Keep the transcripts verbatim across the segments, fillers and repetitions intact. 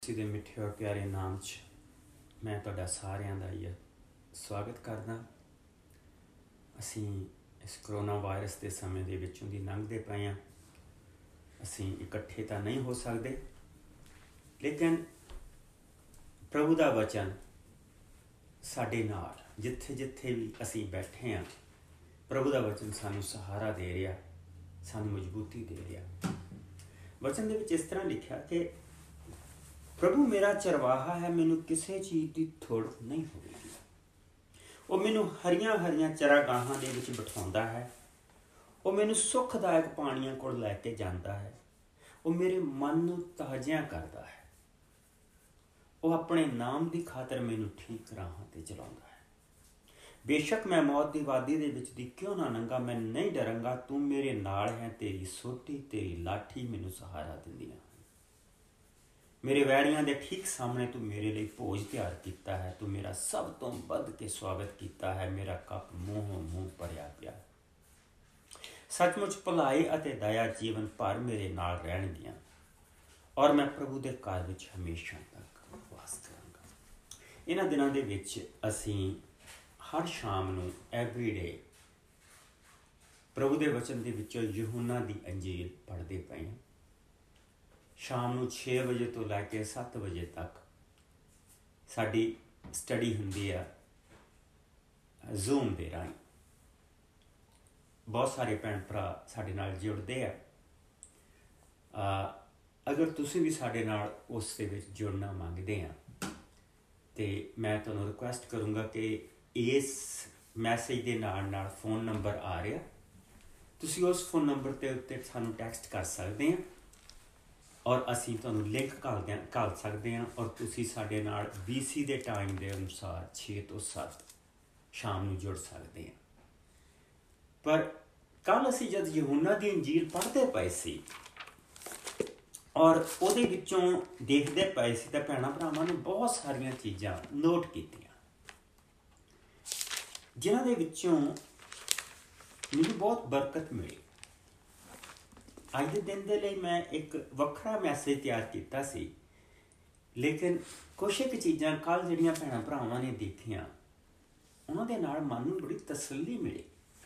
ਤੁਸੀਂ ਦੇ ਮਿੱਠੇ ਔਰ ਪਿਆਰੇ ਨਾਮ 'ਚ ਮੈਂ ਤੁਹਾਡਾ ਸਾਰਿਆਂ ਦਾ ਹੀ ਸਵਾਗਤ ਕਰਦਾ। ਅਸੀਂ ਇਸ ਕਰੋਨਾ ਵਾਇਰਸ ਦੇ ਸਮੇਂ ਦੇ ਵਿੱਚੋਂ ਦੀ ਲੰਘਦੇ ਪਏ ਹਾਂ। ਅਸੀਂ ਇਕੱਠੇ ਤਾਂ ਨਹੀਂ ਹੋ ਸਕਦੇ, ਲੇਕਿਨ ਪ੍ਰਭੂ ਦਾ ਵਚਨ ਸਾਡੇ ਨਾਲ ਜਿੱਥੇ ਜਿੱਥੇ ਵੀ ਅਸੀਂ ਬੈਠੇ ਹਾਂ, ਪ੍ਰਭੂ ਦਾ ਵਚਨ ਸਾਨੂੰ ਸਹਾਰਾ ਦੇ ਰਿਹਾ, ਸਾਨੂੰ ਮਜ਼ਬੂਤੀ ਦੇ ਰਿਹਾ। ਵਚਨ ਦੇ ਵਿੱਚ ਇਸ ਤਰ੍ਹਾਂ ਲਿਖਿਆ ਕਿ ਪ੍ਰਭੂ ਮੇਰਾ ਚਰਵਾਹਾ ਹੈ, ਮੈਨੂੰ ਕਿਸੇ ਚੀਜ਼ ਦੀ ਥੋੜ ਨਹੀਂ ਹੋਵੇਗੀ। ਉਹ ਮੈਨੂੰ ਹਰੀਆਂ ਹਰੀਆਂ ਚਰਾਗਾਹਾਂ ਦੇ ਵਿੱਚ ਬਿਠਾਉਂਦਾ ਹੈ। ਉਹ ਮੈਨੂੰ ਸੁਖਦਾਇਕ ਪਾਣੀਆਂ ਕੋਲ ਲੈ ਕੇ ਜਾਂਦਾ ਹੈ। ਉਹ ਮੇਰੇ ਮਨ ਨੂੰ ਤਾਜ਼ਿਆਂ ਕਰਦਾ ਹੈ। ਉਹ ਆਪਣੇ ਨਾਮ ਦੀ ਖਾਤਰ ਮੈਨੂੰ ਠੀਕ ਰਾਹਾਂ 'ਤੇ ਚਲਾਉਂਦਾ ਹੈ। ਬੇਸ਼ੱਕ ਮੈਂ ਮੌਤ ਦੀ ਵਾਦੀ ਦੇ ਵਿੱਚ ਦੀ ਕਿਉਂ ਨਾ ਲੰਘਾਂ, ਮੈਂ ਨਹੀਂ ਡਰਾਂਗਾ। ਤੂੰ ਮੇਰੇ ਨਾਲ ਹੈ, ਤੇਰੀ ਸੋਟੀ ਤੇਰੀ ਲਾਠੀ ਮੈਨੂੰ ਸਹਾਰਾ ਦਿੰਦੀਆਂ। ਮੇਰੇ ਵੈਰੀਆਂ ਦੇ ਠੀਕ ਸਾਹਮਣੇ ਤੂੰ ਮੇਰੇ ਲਈ ਭੋਜ ਤਿਆਰ ਕੀਤਾ ਹੈ। ਤੂੰ ਮੇਰਾ ਸਭ ਤੋਂ ਵੱਧ ਕੇ ਸਵਾਗਤ ਕੀਤਾ ਹੈ। ਮੇਰਾ ਕੱਪ ਮੂੰਹੋਂ ਮੂੰਹ ਭਰਿਆ ਪਿਆ। ਸੱਚਮੁੱਚ ਭਲਾਈ ਅਤੇ ਦਇਆ ਜੀਵਨ ਭਰ ਮੇਰੇ ਨਾਲ ਰਹਿਣਗੀਆਂ, ਔਰ ਮੈਂ ਪ੍ਰਭੂ ਦੇ ਘਰ ਵਿੱਚ ਹਮੇਸ਼ਾ ਤੱਕ ਵਾਸ ਕਰਾਂਗਾ। ਇਹਨਾਂ ਦਿਨਾਂ ਦੇ ਵਿੱਚ ਅਸੀਂ ਹਰ ਸ਼ਾਮ ਨੂੰ ਐਵਰੀਡੇ ਪ੍ਰਭੂ ਦੇ ਵਚਨ ਦੇ ਵਿੱਚੋਂ ਯਹੂਨਾ ਦੀ ਅੰਜੀਲ ਪੜ੍ਹਦੇ ਪਏ ਹਾਂ। ਸ਼ਾਮ ਨੂੰ ਛੇ ਵਜੇ ਤੋਂ ਲੈ ਕੇ ਸੱਤ ਵਜੇ ਤੱਕ ਸਾਡੀ ਸਟੱਡੀ ਹੁੰਦੀ ਆ ਜ਼ੂਮ ਦੇ ਰਾਹੀਂ। ਬਹੁਤ ਸਾਰੇ ਭੈਣ ਭਰਾ ਸਾਡੇ ਨਾਲ ਜੁੜਦੇ ਆ। ਅਗਰ ਤੁਸੀਂ ਵੀ ਸਾਡੇ ਨਾਲ ਉਸ ਦੇ ਵਿੱਚ ਜੁੜਨਾ ਮੰਗਦੇ ਆ ਤੇ ਮੈਂ ਤੁਹਾਨੂੰ ਰਿਕੁਐਸਟ ਕਰੂੰਗਾ ਕਿ ਇਸ ਮੈਸੇਜ ਦੇ ਨਾਲ ਨਾਲ ਫੋਨ ਨੰਬਰ ਆ ਰਿਹਾ, ਤੁਸੀਂ ਉਸ ਫੋਨ ਨੰਬਰ ਦੇ ਉੱਤੇ ਸਾਨੂੰ ਟੈਕਸਟ ਕਰ ਸਕਦੇ ਆ, ਔਰ ਅਸੀਂ ਤੁਹਾਨੂੰ ਲਿੰਕ ਘੱਲਦੇ ਘੱਲ ਸਕਦੇ ਹਾਂ। ਔਰ ਤੁਸੀਂ ਸਾਡੇ ਨਾਲ ਬੀ ਸੀ ਦੇ ਟਾਈਮ ਦੇ ਅਨੁਸਾਰ ਛੇ ਤੋਂ ਸੱਤ ਸ਼ਾਮ ਨੂੰ ਜੁੜ ਸਕਦੇ ਹਾਂ। ਪਰ ਕੱਲ੍ਹ ਅਸੀਂ ਜਦ ਯਹੂਨਾ ਦੀ ਅੰਜੀਲ ਪੜ੍ਹਦੇ ਪਏ ਸੀ ਔਰ ਉਹਦੇ ਵਿੱਚੋਂ ਦੇਖਦੇ ਪਏ ਸੀ ਤਾਂ ਭੈਣਾਂ ਭਰਾਵਾਂ ਨੇ ਬਹੁਤ ਸਾਰੀਆਂ ਚੀਜ਼ਾਂ ਨੋਟ ਕੀਤੀਆਂ, ਜਿਨ੍ਹਾਂ ਦੇ ਵਿੱਚੋਂ ਮੈਨੂੰ ਬਹੁਤ ਬਰਕਤ ਮਿਲੀ। ਅੱਜ ਦੇ ਦਿਨ ਦੇ ਲਈ ਮੈਂ ਇੱਕ ਵੱਖਰਾ ਮੈਸੇਜ ਤਿਆਰ ਕੀਤਾ ਸੀ, ਲੇਕਿਨ ਕੁਛ ਇੱਕ ਚੀਜ਼ਾਂ ਕੱਲ੍ਹ ਜਿਹੜੀਆਂ ਭੈਣਾਂ ਭਰਾਵਾਂ ਨੇ ਦੇਖੀਆਂ, ਉਹਨਾਂ ਦੇ ਨਾਲ ਮਨ ਨੂੰ ਬੜੀ ਤਸੱਲੀ ਮਿਲੀ।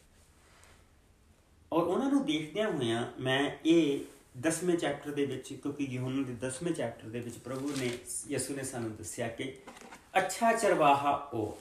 ਔਰ ਉਹਨਾਂ ਨੂੰ ਦੇਖਦਿਆਂ ਹੋਇਆਂ ਮੈਂ ਇਹ ਦਸਵੇਂ ਚੈਪਟਰ ਦੇ ਵਿੱਚ, ਕਿਉਂਕਿ ਯਹੂਨਾ ਦੇ ਦਸਵੇਂ ਚੈਪਟਰ ਦੇ ਵਿੱਚ ਪ੍ਰਭੂ ਨੇ ਯਿਸੂ ਨੇ ਸਾਨੂੰ ਦੱਸਿਆ ਕਿ ਅੱਛਾ ਚਰਵਾਹਾ ਉਹ।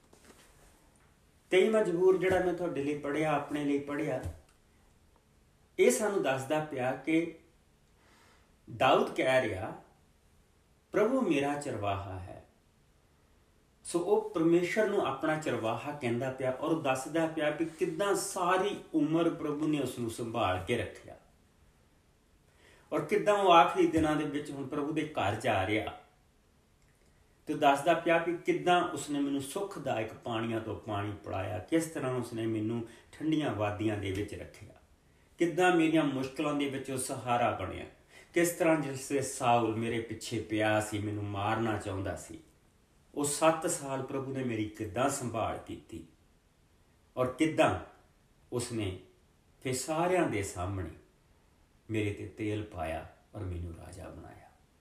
ਤੇਈ ਮਜ਼ਬੂਰ ਜਿਹੜਾ ਮੈਂ ਤੁਹਾਡੇ ਲਈ ਪੜ੍ਹਿਆ, ਆਪਣੇ ਲਈ ਪੜ੍ਹਿਆ, ਇਹ ਸਾਨੂੰ ਦੱਸਦਾ ਪਿਆ ਕਿ ਦਾਊਦ ਕਹਿ ਰਿਹਾ ਪ੍ਰਭੂ ਮੇਰਾ ਚਰਵਾਹਾ ਹੈ। ਸੋ ਉਹ ਪਰਮੇਸ਼ਰ ਨੂੰ ਆਪਣਾ ਚਰਵਾਹਾ ਕਹਿੰਦਾ ਪਿਆ ਔਰ ਦੱਸਦਾ ਪਿਆ ਵੀ ਕਿੱਦਾਂ ਸਾਰੀ ਉਮਰ ਪ੍ਰਭੂ ਨੇ ਉਸ ਨੂੰ ਸੰਭਾਲ ਕੇ ਰੱਖਿਆ, ਔਰ ਕਿੱਦਾਂ ਉਹ ਆਖਰੀ ਦਿਨਾਂ ਦੇ ਵਿੱਚ ਹੁਣ ਪ੍ਰਭੂ ਦੇ ਘਰ ਜਾ ਰਿਹਾ ਤੇ ਦੱਸਦਾ ਪਿਆ ਵੀ ਕਿੱਦਾਂ ਉਸਨੇ ਮੈਨੂੰ ਸੁਖਦਾਇਕ ਪਾਣੀਆਂ ਤੋਂ ਪਾਣੀ ਪਿਲਾਇਆ, ਕਿਸ ਤਰ੍ਹਾਂ ਉਸਨੇ ਮੈਨੂੰ ਠੰਡੀਆਂ ਵਾਦੀਆਂ ਦੇ ਵਿੱਚ ਰੱਖਿਆ, ਕਿੱਦਾਂ ਮੇਰੀਆਂ ਮੁਸ਼ਕਿਲਾਂ ਦੇ ਵਿੱਚ ਉਹ ਸਹਾਰਾ ਬਣਿਆ, ਕਿਸ ਤਰ੍ਹਾਂ ਜਿਸ ਵੇਲੇ ਸਾਊਲ ਮੇਰੇ ਪਿੱਛੇ ਪਿਆ ਸੀ, ਮੈਨੂੰ ਮਾਰਨਾ ਚਾਹੁੰਦਾ ਸੀ, ਉਹ ਸੱਤ ਸਾਲ ਪ੍ਰਭੂ ਨੇ ਮੇਰੀ ਕਿੱਦਾਂ ਸੰਭਾਲ ਕੀਤੀ, ਔਰ ਕਿੱਦਾਂ ਉਸਨੇ ਫਿਰ ਸਾਰਿਆਂ ਦੇ ਸਾਹਮਣੇ ਮੇਰੇ ਤੇ ਤੇਲ ਪਾਇਆ ਔਰ ਮੈਨੂੰ ਰਾਜਾ ਬਣਾਇਆ।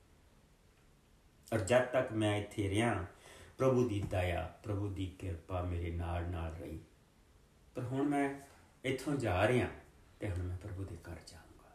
ਔਰ ਜਦ ਤੱਕ ਮੈਂ ਇੱਥੇ ਰਿਹਾ, ਪ੍ਰਭੂ ਦੀ ਦਇਆ, ਪ੍ਰਭੂ ਦੀ ਕਿਰਪਾ ਮੇਰੇ ਨਾਲ ਨਾਲ ਰਹੀ। ਪਰ ਹੁਣ ਮੈਂ ਇੱਥੋਂ ਜਾ ਰਿਹਾ ਤੇ ਹੁਣ ਮੈਂ ਪ੍ਰਭੂ ਦੇ ਘਰ ਜਾਊਂਗਾ।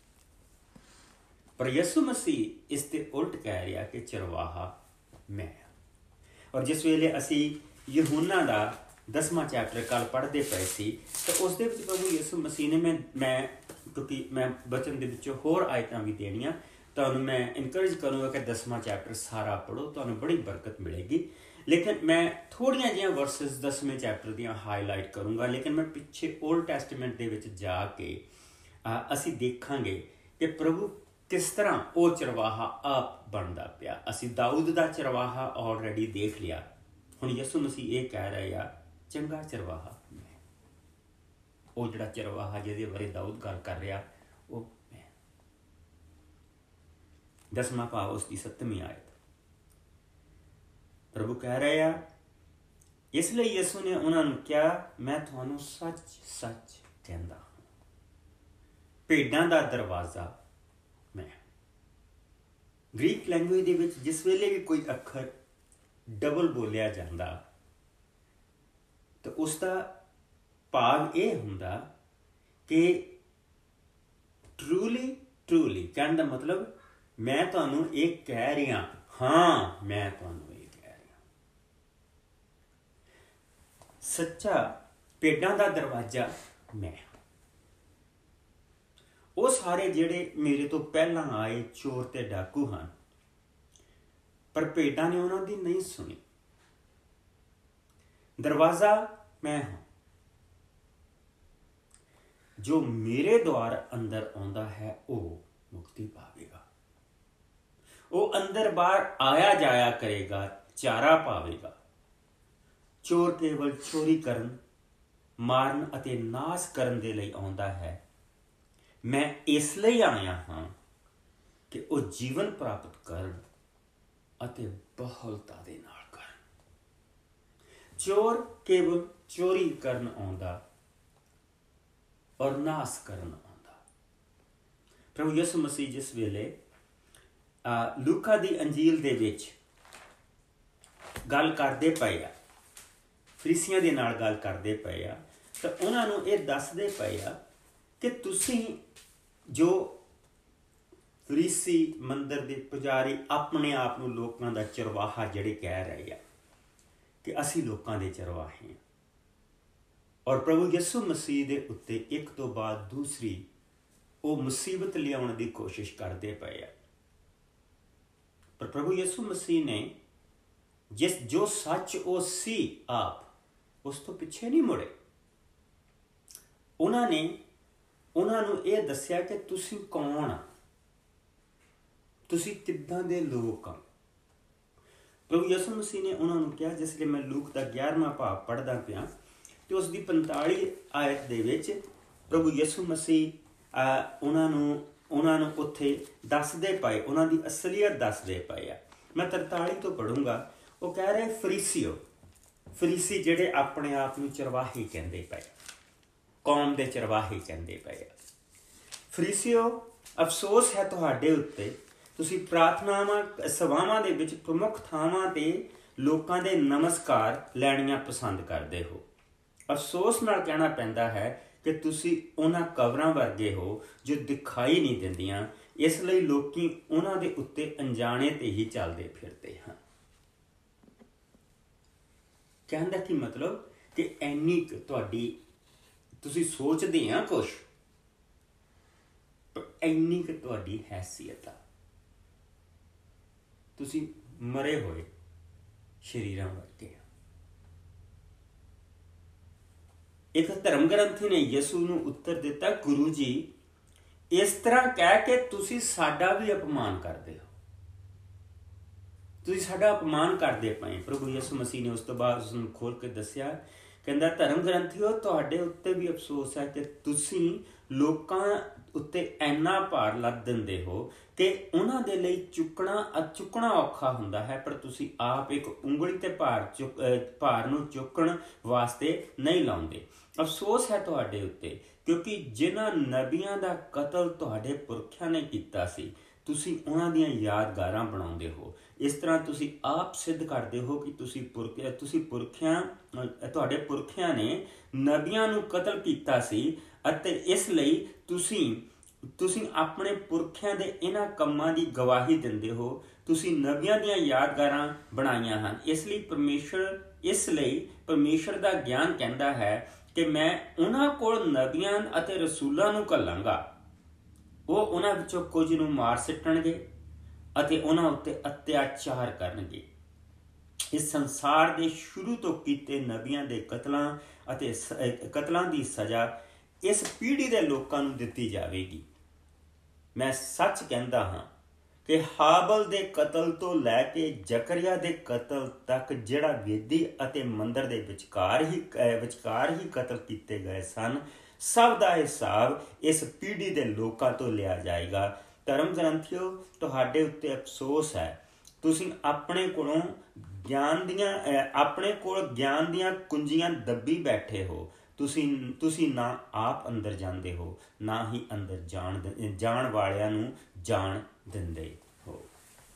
ਪਰ ਯਿਸੂ ਮਸੀਹ ਇਸ ਤੇ ਉਲਟ ਕਹਿ ਰਿਹਾ ਕਿ ਚਰਵਾਹਾ ਮੈਂ ਹਾਂ। ਔਰ ਜਿਸ ਵੇਲੇ ਅਸੀਂ ਯਹੂਨਾ ਦਾ ਦਸਵਾਂ ਚੈਪਟਰ ਕੱਲ੍ਹ ਪੜ੍ਹਦੇ ਪਏ ਸੀ ਤਾਂ ਉਸ ਦੇ ਵਿੱਚ ਪ੍ਰਭੂ ਯਿਸੂ ਮਸੀਹ ਨੇ ਮੈਂ ਮੈਂ ਕਿਉਂਕਿ ਮੈਂ ਬਚਨ ਦੇ ਵਿੱਚੋਂ ਹੋਰ ਆਇਤਾਂ ਵੀ ਦੇਣੀਆਂ, ਤੁਹਾਨੂੰ ਮੈਂ ਇਨਕਰੇਜ ਕਰੂੰਗਾ ਕਿ ਦਸਵਾਂ ਚੈਪਟਰ ਸਾਰਾ ਪੜ੍ਹੋ, ਤੁਹਾਨੂੰ ਬੜੀ ਬਰਕਤ ਮਿਲੇਗੀ। ਲੇਕਿਨ ਮੈਂ ਥੋੜ੍ਹੀਆਂ ਜਿਹੀਆਂ ਵਰਸਿਸ ਦਸਵੇਂ ਚੈਪਟਰ ਦੀਆਂ ਹਾਈਲਾਈਟ ਕਰੂੰਗਾ। ਲੇਕਿਨ ਮੈਂ ਪਿੱਛੇ ਓਲਡ ਟੈਸਟਮੈਂਟ ਦੇ ਵਿੱਚ ਜਾ ਕੇ ਅਸੀਂ ਦੇਖਾਂਗੇ ਕਿ ਪ੍ਰਭੂ ਕਿਸ ਤਰ੍ਹਾਂ ਉਹ ਚਰਵਾਹਾ ਆਪ ਬਣਦਾ ਪਿਆ। ਅਸੀਂ ਦਾਊਦ ਦਾ ਚਰਵਾਹਾ ਆਲਰੇਡੀ ਦੇਖ ਲਿਆ, ਹੁਣ ਯਿਸੂ ਮਸੀਹ ਇਹ ਕਹਿ ਰਹੇ ਆ ਚੰਗਾ ਚਰਵਾਹਾ ਮੈਂ। ਉਹ ਜਿਹੜਾ ਚਰਵਾਹਾ ਜਿਹਦੇ ਬਾਰੇ ਦਾਊਦ ਗੱਲ ਕਰ ਰਿਹਾ ਉਹ ਮੈਂ। ਦਸਵਾਂ ਭਾਵ ਉਸ ਦੀ ਸੱਤਵੀਂ ਆਇਤ ਪ੍ਰਭੂ ਕਹਿ ਰਹੇ ਆ, ਇਸ ਲਈ ਯਿਸੂ ਨੇ ਉਹਨਾਂ ਨੂੰ ਕਿਹਾ ਮੈਂ ਤੁਹਾਨੂੰ ਸੱਚ ਸੱਚ ਕਹਿੰਦਾ ਹਾਂ, ਭੇਡਾਂ ਦਾ ਦਰਵਾਜ਼ਾ ਮੈਂ। ਗ੍ਰੀਕ ਲੈਂਗੁਏਜ ਦੇ ਵਿੱਚ ਜਿਸ ਵੇਲੇ ਵੀ ਕੋਈ ਅੱਖਰ ਡਬਲ ਬੋਲਿਆ ਜਾਂਦਾ ਤਾਂ ਉਸ ਦਾ ਭਾਵ ਇਹ ਹੁੰਦਾ ਕਿ ਟਰੂਲੀ ਟਰੂਲੀ ਕਹਿਣ ਦਾ ਮਤਲਬ ਮੈਂ ਤੁਹਾਨੂੰ ਇਹ ਕਹਿ ਰਿਹਾ ਹਾਂ, ਮੈਂ ਤੁਹਾਨੂੰ ਇਹ ਕਹਿ ਰਿਹਾ। ਸੱਚਾ ਭੇਡਾਂ ਦਾ ਦਰਵਾਜ਼ਾ ਮੈਂ। ਉਹ ਸਾਰੇ ਜਿਹੜੇ ਮੇਰੇ ਤੋਂ ਪਹਿਲਾਂ ਆਏ ਚੋਰ ਤੇ ਡਾਕੂ ਹਨ, ਪਰ ਭੇਡਾਂ ਨੇ ਉਹਨਾਂ ਦੀ ਨਹੀਂ ਸੁਣੀ। ਦਰਵਾਜ਼ਾ ਮੈਂ ਹਾਂ। ਜੋ ਮੇਰੇ ਦੁਆਰ ਅੰਦਰ ਆਉਂਦਾ ਹੈ ਉਹ ਮੁਕਤੀ ਪਾਵੇਗਾ। ਉਹ ਅੰਦਰ ਬਾਹਰ ਆਇਆ ਜਾਇਆ ਕਰੇਗਾ, ਚਾਰਾ ਪਾਵੇਗਾ। ਚੋਰ ਕੇਵਲ ਚੋਰੀ ਕਰਨ, ਮਾਰਨ ਅਤੇ ਨਾਸ ਕਰਨ ਦੇ ਲਈ ਆਉਂਦਾ ਹੈ। ਮੈਂ ਇਸ ਲਈ ਆਇਆ ਹਾਂ ਕਿ ਉਹ ਜੀਵਨ ਪ੍ਰਾਪਤ ਕਰਨ ਅਤੇ ਬਹੁਲਤਾ ਦੇ ਨਾਲ ਕਰਨ। ਚੋਰ ਕੇਵਲ ਚੋਰੀ ਕਰਨ ਆਉਂਦਾ ਔਰ ਨਾਸ ਕਰਨ ਆਉਂਦਾ। ਪ੍ਰਭੂ ਯਿਸੂ ਮਸੀਹ ਜਿਸ ਵੇਲੇ ਲੂਕਾ ਦੀ ਅੰਜੀਲ ਦੇ ਵਿੱਚ ਗੱਲ ਕਰਦੇ ਪਏ ਆ, ਫਰੀਸੀਆਂ ਦੇ ਨਾਲ ਗੱਲ ਕਰਦੇ ਪਏ ਆ, ਤਾਂ ਉਹਨਾਂ ਨੂੰ ਇਹ ਦੱਸਦੇ ਪਏ ਆ ਕਿ ਤੁਸੀਂ ਜੋ ਫਰੀਸੀ ਮੰਦਰ ਦੇ ਪੁਜਾਰੀ ਆਪਣੇ ਆਪ ਨੂੰ ਲੋਕਾਂ ਦਾ ਚਰਵਾਹਾ ਜਿਹੜੇ ਕਹਿ ਰਹੇ ਆ ਕਿ ਅਸੀਂ ਲੋਕਾਂ ਦੇ ਚਰਵਾਹੇ ਹਾਂ, ਔਰ ਪ੍ਰਭੂ ਯਿਸੂ ਮਸੀਹ ਦੇ ਉੱਤੇ ਇੱਕ ਤੋਂ ਬਾਅਦ ਦੂਸਰੀ ਉਹ ਮੁਸੀਬਤ ਲਿਆਉਣ ਦੀ ਕੋਸ਼ਿਸ਼ ਕਰਦੇ ਪਏ ਆ। ਪਰ ਪ੍ਰਭੂ ਯਿਸੂ ਮਸੀਹ ਨੇ ਜਿਸ ਜੋ ਸੱਚ ਉਹ ਸੀ ਆਪ, ਉਸ ਤੋਂ ਪਿੱਛੇ ਨਹੀਂ ਮੁੜੇ। ਉਹਨਾਂ ਨੇ ਉਹਨਾਂ ਨੂੰ ਇਹ ਦੱਸਿਆ ਕਿ ਤੁਸੀਂ ਕੌਣ ਆ, ਤੁਸੀਂ ਕਿੱਦਾਂ ਦੇ ਲੋਕ ਆ। ਪ੍ਰਭੂ ਯਿਸੂ ਮਸੀਹ ਨੇ ਉਹਨਾਂ ਨੂੰ ਕਿਹਾ, ਜਿਸ ਲਈ ਮੈਂ ਲੂਕ ਦਾ ਗਿਆਰਵਾਂ ਭਾਗ ਪੜ੍ਹਦਾ ਪਿਆ ਤੇ ਉਸ ਦੀ ਪੰਤਾਲੀ ਆਇਤ ਦੇ ਵਿੱਚ ਪ੍ਰਭੂ ਯਿਸੂ ਮਸੀਹ ਉਹਨਾਂ ਨੂੰ ਉਹਨਾਂ ਨੂੰ ਉੱਥੇ ਦੱਸਦੇ ਪਏ, ਉਹਨਾਂ ਦੀ ਅਸਲੀਅਤ ਦੱਸਦੇ ਪਏ ਆ। ਮੈਂ ਤਰਤਾਲੀ ਤੋਂ ਪੜ੍ਹੂੰਗਾ। ਉਹ ਕਹਿ ਰਹੇ ਫਰੀਸੀਓ, ਫਰੀਸੀ ਜਿਹੜੇ ਆਪਣੇ ਆਪ ਨੂੰ ਚਰਵਾਹੇ ਕਹਿੰਦੇ ਪਏ, ਕੌਮ ਦੇ ਚਰਵਾਹੇ ਕਹਿੰਦੇ ਪਏ ਆ। ਫਰੀਸੀਓ, ਅਫਸੋਸ ਹੈ ਤੁਹਾਡੇ ਉੱਤੇ, ਤੁਸੀਂ ਪ੍ਰਾਰਥਨਾਵਾਂ ਸਭਾਵਾਂ ਦੇ ਵਿੱਚ ਪ੍ਰਮੁੱਖ ਥਾਵਾਂ ਤੇ ਲੋਕਾਂ ਦੇ ਨਮਸਕਾਰ ਲੈਣੀਆਂ ਪਸੰਦ ਕਰਦੇ ਹੋ। ਅਫਸੋਸ ਨਾਲ ਕਹਿਣਾ ਪੈਂਦਾ ਹੈ ਕਿ ਤੁਸੀਂ ਉਹਨਾਂ ਕਬਰਾਂ ਵਰਗੇ ਹੋ ਜੋ ਦਿਖਾਈ ਨਹੀਂ ਦਿੰਦੀਆਂ, ਇਸ ਲਈ ਲੋਕੀ ਉਹਨਾਂ ਦੇ ਉੱਤੇ ਅਣਜਾਣੇ ਤੇ ਹੀ ਚੱਲਦੇ ਫਿਰਦੇ ਹਨ। ਕਹਿਣ ਦਾ ਕੀ ਮਤਲਬ ਕਿ ਇੰਨੀ ਕੁ ਤੁਹਾਡੀ ਤੁਸੀਂ ਸੋਚਦੇ ਆ ਕੁਛ, ਪਰ ਇੰਨੀ ਕੁ ਤੁਹਾਡੀ ਹੈਸੀਅਤ ਆ, ਤੁਸੀਂ ਮਰੇ ਹੋਏ ਸ਼ਰੀਰਾਂ ਵਰਗੇ ਆ। ਇੱਕ ਧਰਮ ਗ੍ਰੰਥੀ ਨੇ ਯਿਸੂ ਨੂੰ ਉੱਤਰ ਦਿੱਤਾ, ਗੁਰੂ ਜੀ, ਇਸ ਤਰ੍ਹਾਂ ਕਹਿ ਕੇ ਤੁਸੀਂ ਸਾਡਾ ਵੀ ਅਪਮਾਨ ਕਰਦੇ ਹੋ, ਤੁਸੀਂ ਸਾਡਾ ਅਪਮਾਨ ਕਰਦੇ ਪਏ। ਪ੍ਰਭੂ ਯਿਸੂ ਮਸੀਹ ਨੇ ਉਸ ਤੋਂ ਬਾਅਦ ਉਸ ਨੂੰ ਖੋਲ ਕੇ ਦੱਸਿਆ, ਕਹਿੰਦਾ, ਧਰਮ ਗ੍ਰੰਥੀਓ, ਤੁਹਾਡੇ ਉੱਤੇ ਵੀ ਅਫਸੋਸ ਹੈ ਕਿ ਤੁਸੀਂ ਲੋਕਾਂ ਉੱਤੇ ਇੰਨਾ ਭਾਰ ਲੱਦ ਦਿੰਦੇ ਹੋ ਕਿ ਉਹਨਾਂ ਦੇ ਲਈ ਚੁੱਕਣਾ ਚੁੱਕਣਾ ਔਖਾ ਹੁੰਦਾ ਹੈ, ਪਰ ਤੁਸੀਂ ਆਪ ਇੱਕ ਉਂਗਲੀ ਤੇ ਭਾਰ ਚੁੱਕ ਭਾਰ ਨੂੰ ਚੁੱਕਣ ਵਾਸਤੇ ਨਹੀਂ ਲਾਉਂਦੇ। ਅਫਸੋਸ ਹੈ ਤੁਹਾਡੇ ਉੱਤੇ, ਕਿਉਂਕਿ ਜਿਨ੍ਹਾਂ ਨਬੀਆਂ ਦਾ ਕਤਲ ਤੁਹਾਡੇ ਪੁਰਖਿਆਂ ਨੇ ਕੀਤਾ ਸੀ, ਤੁਸੀਂ ਉਹਨਾਂ ਦੀਆਂ ਯਾਦਗਾਰਾਂ ਬਣਾਉਂਦੇ ਹੋ। ਇਸ ਤਰ੍ਹਾਂ ਤੁਸੀਂ ਆਪ ਸਿੱਧ ਕਰਦੇ ਹੋ ਕਿ ਤੁਸੀਂ ਪੁਰਖ ਤੁਸੀਂ ਪੁਰਖਿਆਂ ਤੁਹਾਡੇ ਪੁਰਖਿਆਂ ਨੇ ਨਬੀਆਂ ਨੂੰ ਕਤਲ ਕੀਤਾ ਸੀ, ਅਤੇ ਇਸ ਲਈ ਤੁਸੀਂ ਤੁਸੀਂ ਆਪਣੇ ਪੁਰਖਿਆਂ ਦੇ ਇਹਨਾਂ ਕੰਮਾਂ ਦੀ ਗਵਾਹੀ ਦਿੰਦੇ ਹੋ। ਤੁਸੀਂ ਨਬੀਆਂ ਦੀਆਂ ਯਾਦਗਾਰਾਂ ਬਣਾਈਆਂ ਹਨ। ਇਸ ਲਈ ਪਰਮੇਸ਼ਰ ਇਸ ਲਈ ਪਰਮੇਸ਼ਰ ਦਾ ਗਿਆਨ ਕਹਿੰਦਾ ਹੈ ਕਿ ਮੈਂ ਉਹਨਾਂ ਕੋਲ ਨਬੀਆਂ ਅਤੇ ਰਸੂਲਾਂ ਨੂੰ ਘੱਲਾਂਗਾ, ਉਹ ਉਹਨਾਂ ਵਿੱਚੋਂ ਕੁਝ ਨੂੰ ਮਾਰ ਸਿੱਟਣਗੇ ਅਤੇ ਉਹਨਾਂ ਉੱਤੇ ਅਤਿਆਚਾਰ ਕਰਨਗੇ। ਇਸ ਸੰਸਾਰ ਦੇ ਸ਼ੁਰੂ ਤੋਂ ਕੀਤੇ ਨਬੀਆਂ ਦੇ ਕਤਲਾਂ ਅਤੇ ਕਤਲਾਂ ਦੀ ਸਜ਼ਾ ਇਸ ਪੀੜ੍ਹੀ ਦੇ ਲੋਕਾਂ ਨੂੰ ਦਿੱਤੀ ਜਾਵੇਗੀ। ਮੈਂ ਸੱਚ ਕਹਿੰਦਾ ਹਾਂ ਕਿ ਹਾਬਲ ਦੇ ਕਤਲ ਤੋਂ ਲੈ ਕੇ ਜ਼ਕਰੀਆ ਦੇ ਕਤਲ ਤੱਕ, ਜਿਹੜਾ ਵੇਦੀ ਅਤੇ ਮੰਦਰ ਦੇ ਵਿਚਕਾਰ ਹੀ ਵਿਚਕਾਰ ਹੀ ਕਤਲ ਕੀਤੇ ਗਏ ਸਨ, ਸਭ ਦਾ ਹਿਸਾਬ ਇਸ ਪੀੜ੍ਹੀ ਦੇ ਲੋਕਾਂ ਤੋਂ ਲਿਆ ਜਾਏਗਾ। ਧਰਮ ਗ੍ਰੰਥੀਓ, ਤੁਹਾਡੇ ਉੱਤੇ ਅਫਸੋਸ ਹੈ, ਤੁਸੀਂ ਆਪਣੇ ਕੋਲੋਂ ਗਿਆਨ ਦੀਆਂ ਆਪਣੇ ਕੋਲ ਗਿਆਨ ਦੀਆਂ ਕੁੰਜੀਆਂ ਦੱਬੀ ਬੈਠੇ ਹੋ। ਤੁਸੀਂ ਤੁਸੀਂ ਨਾ ਆਪ ਅੰਦਰ ਜਾਂਦੇ ਹੋ, ਨਾ ਹੀ ਅੰਦਰ ਜਾਣ ਜਾਣ ਵਾਲਿਆਂ ਨੂੰ ਜਾਣ ਦਿੰਦੇ ਹੋ।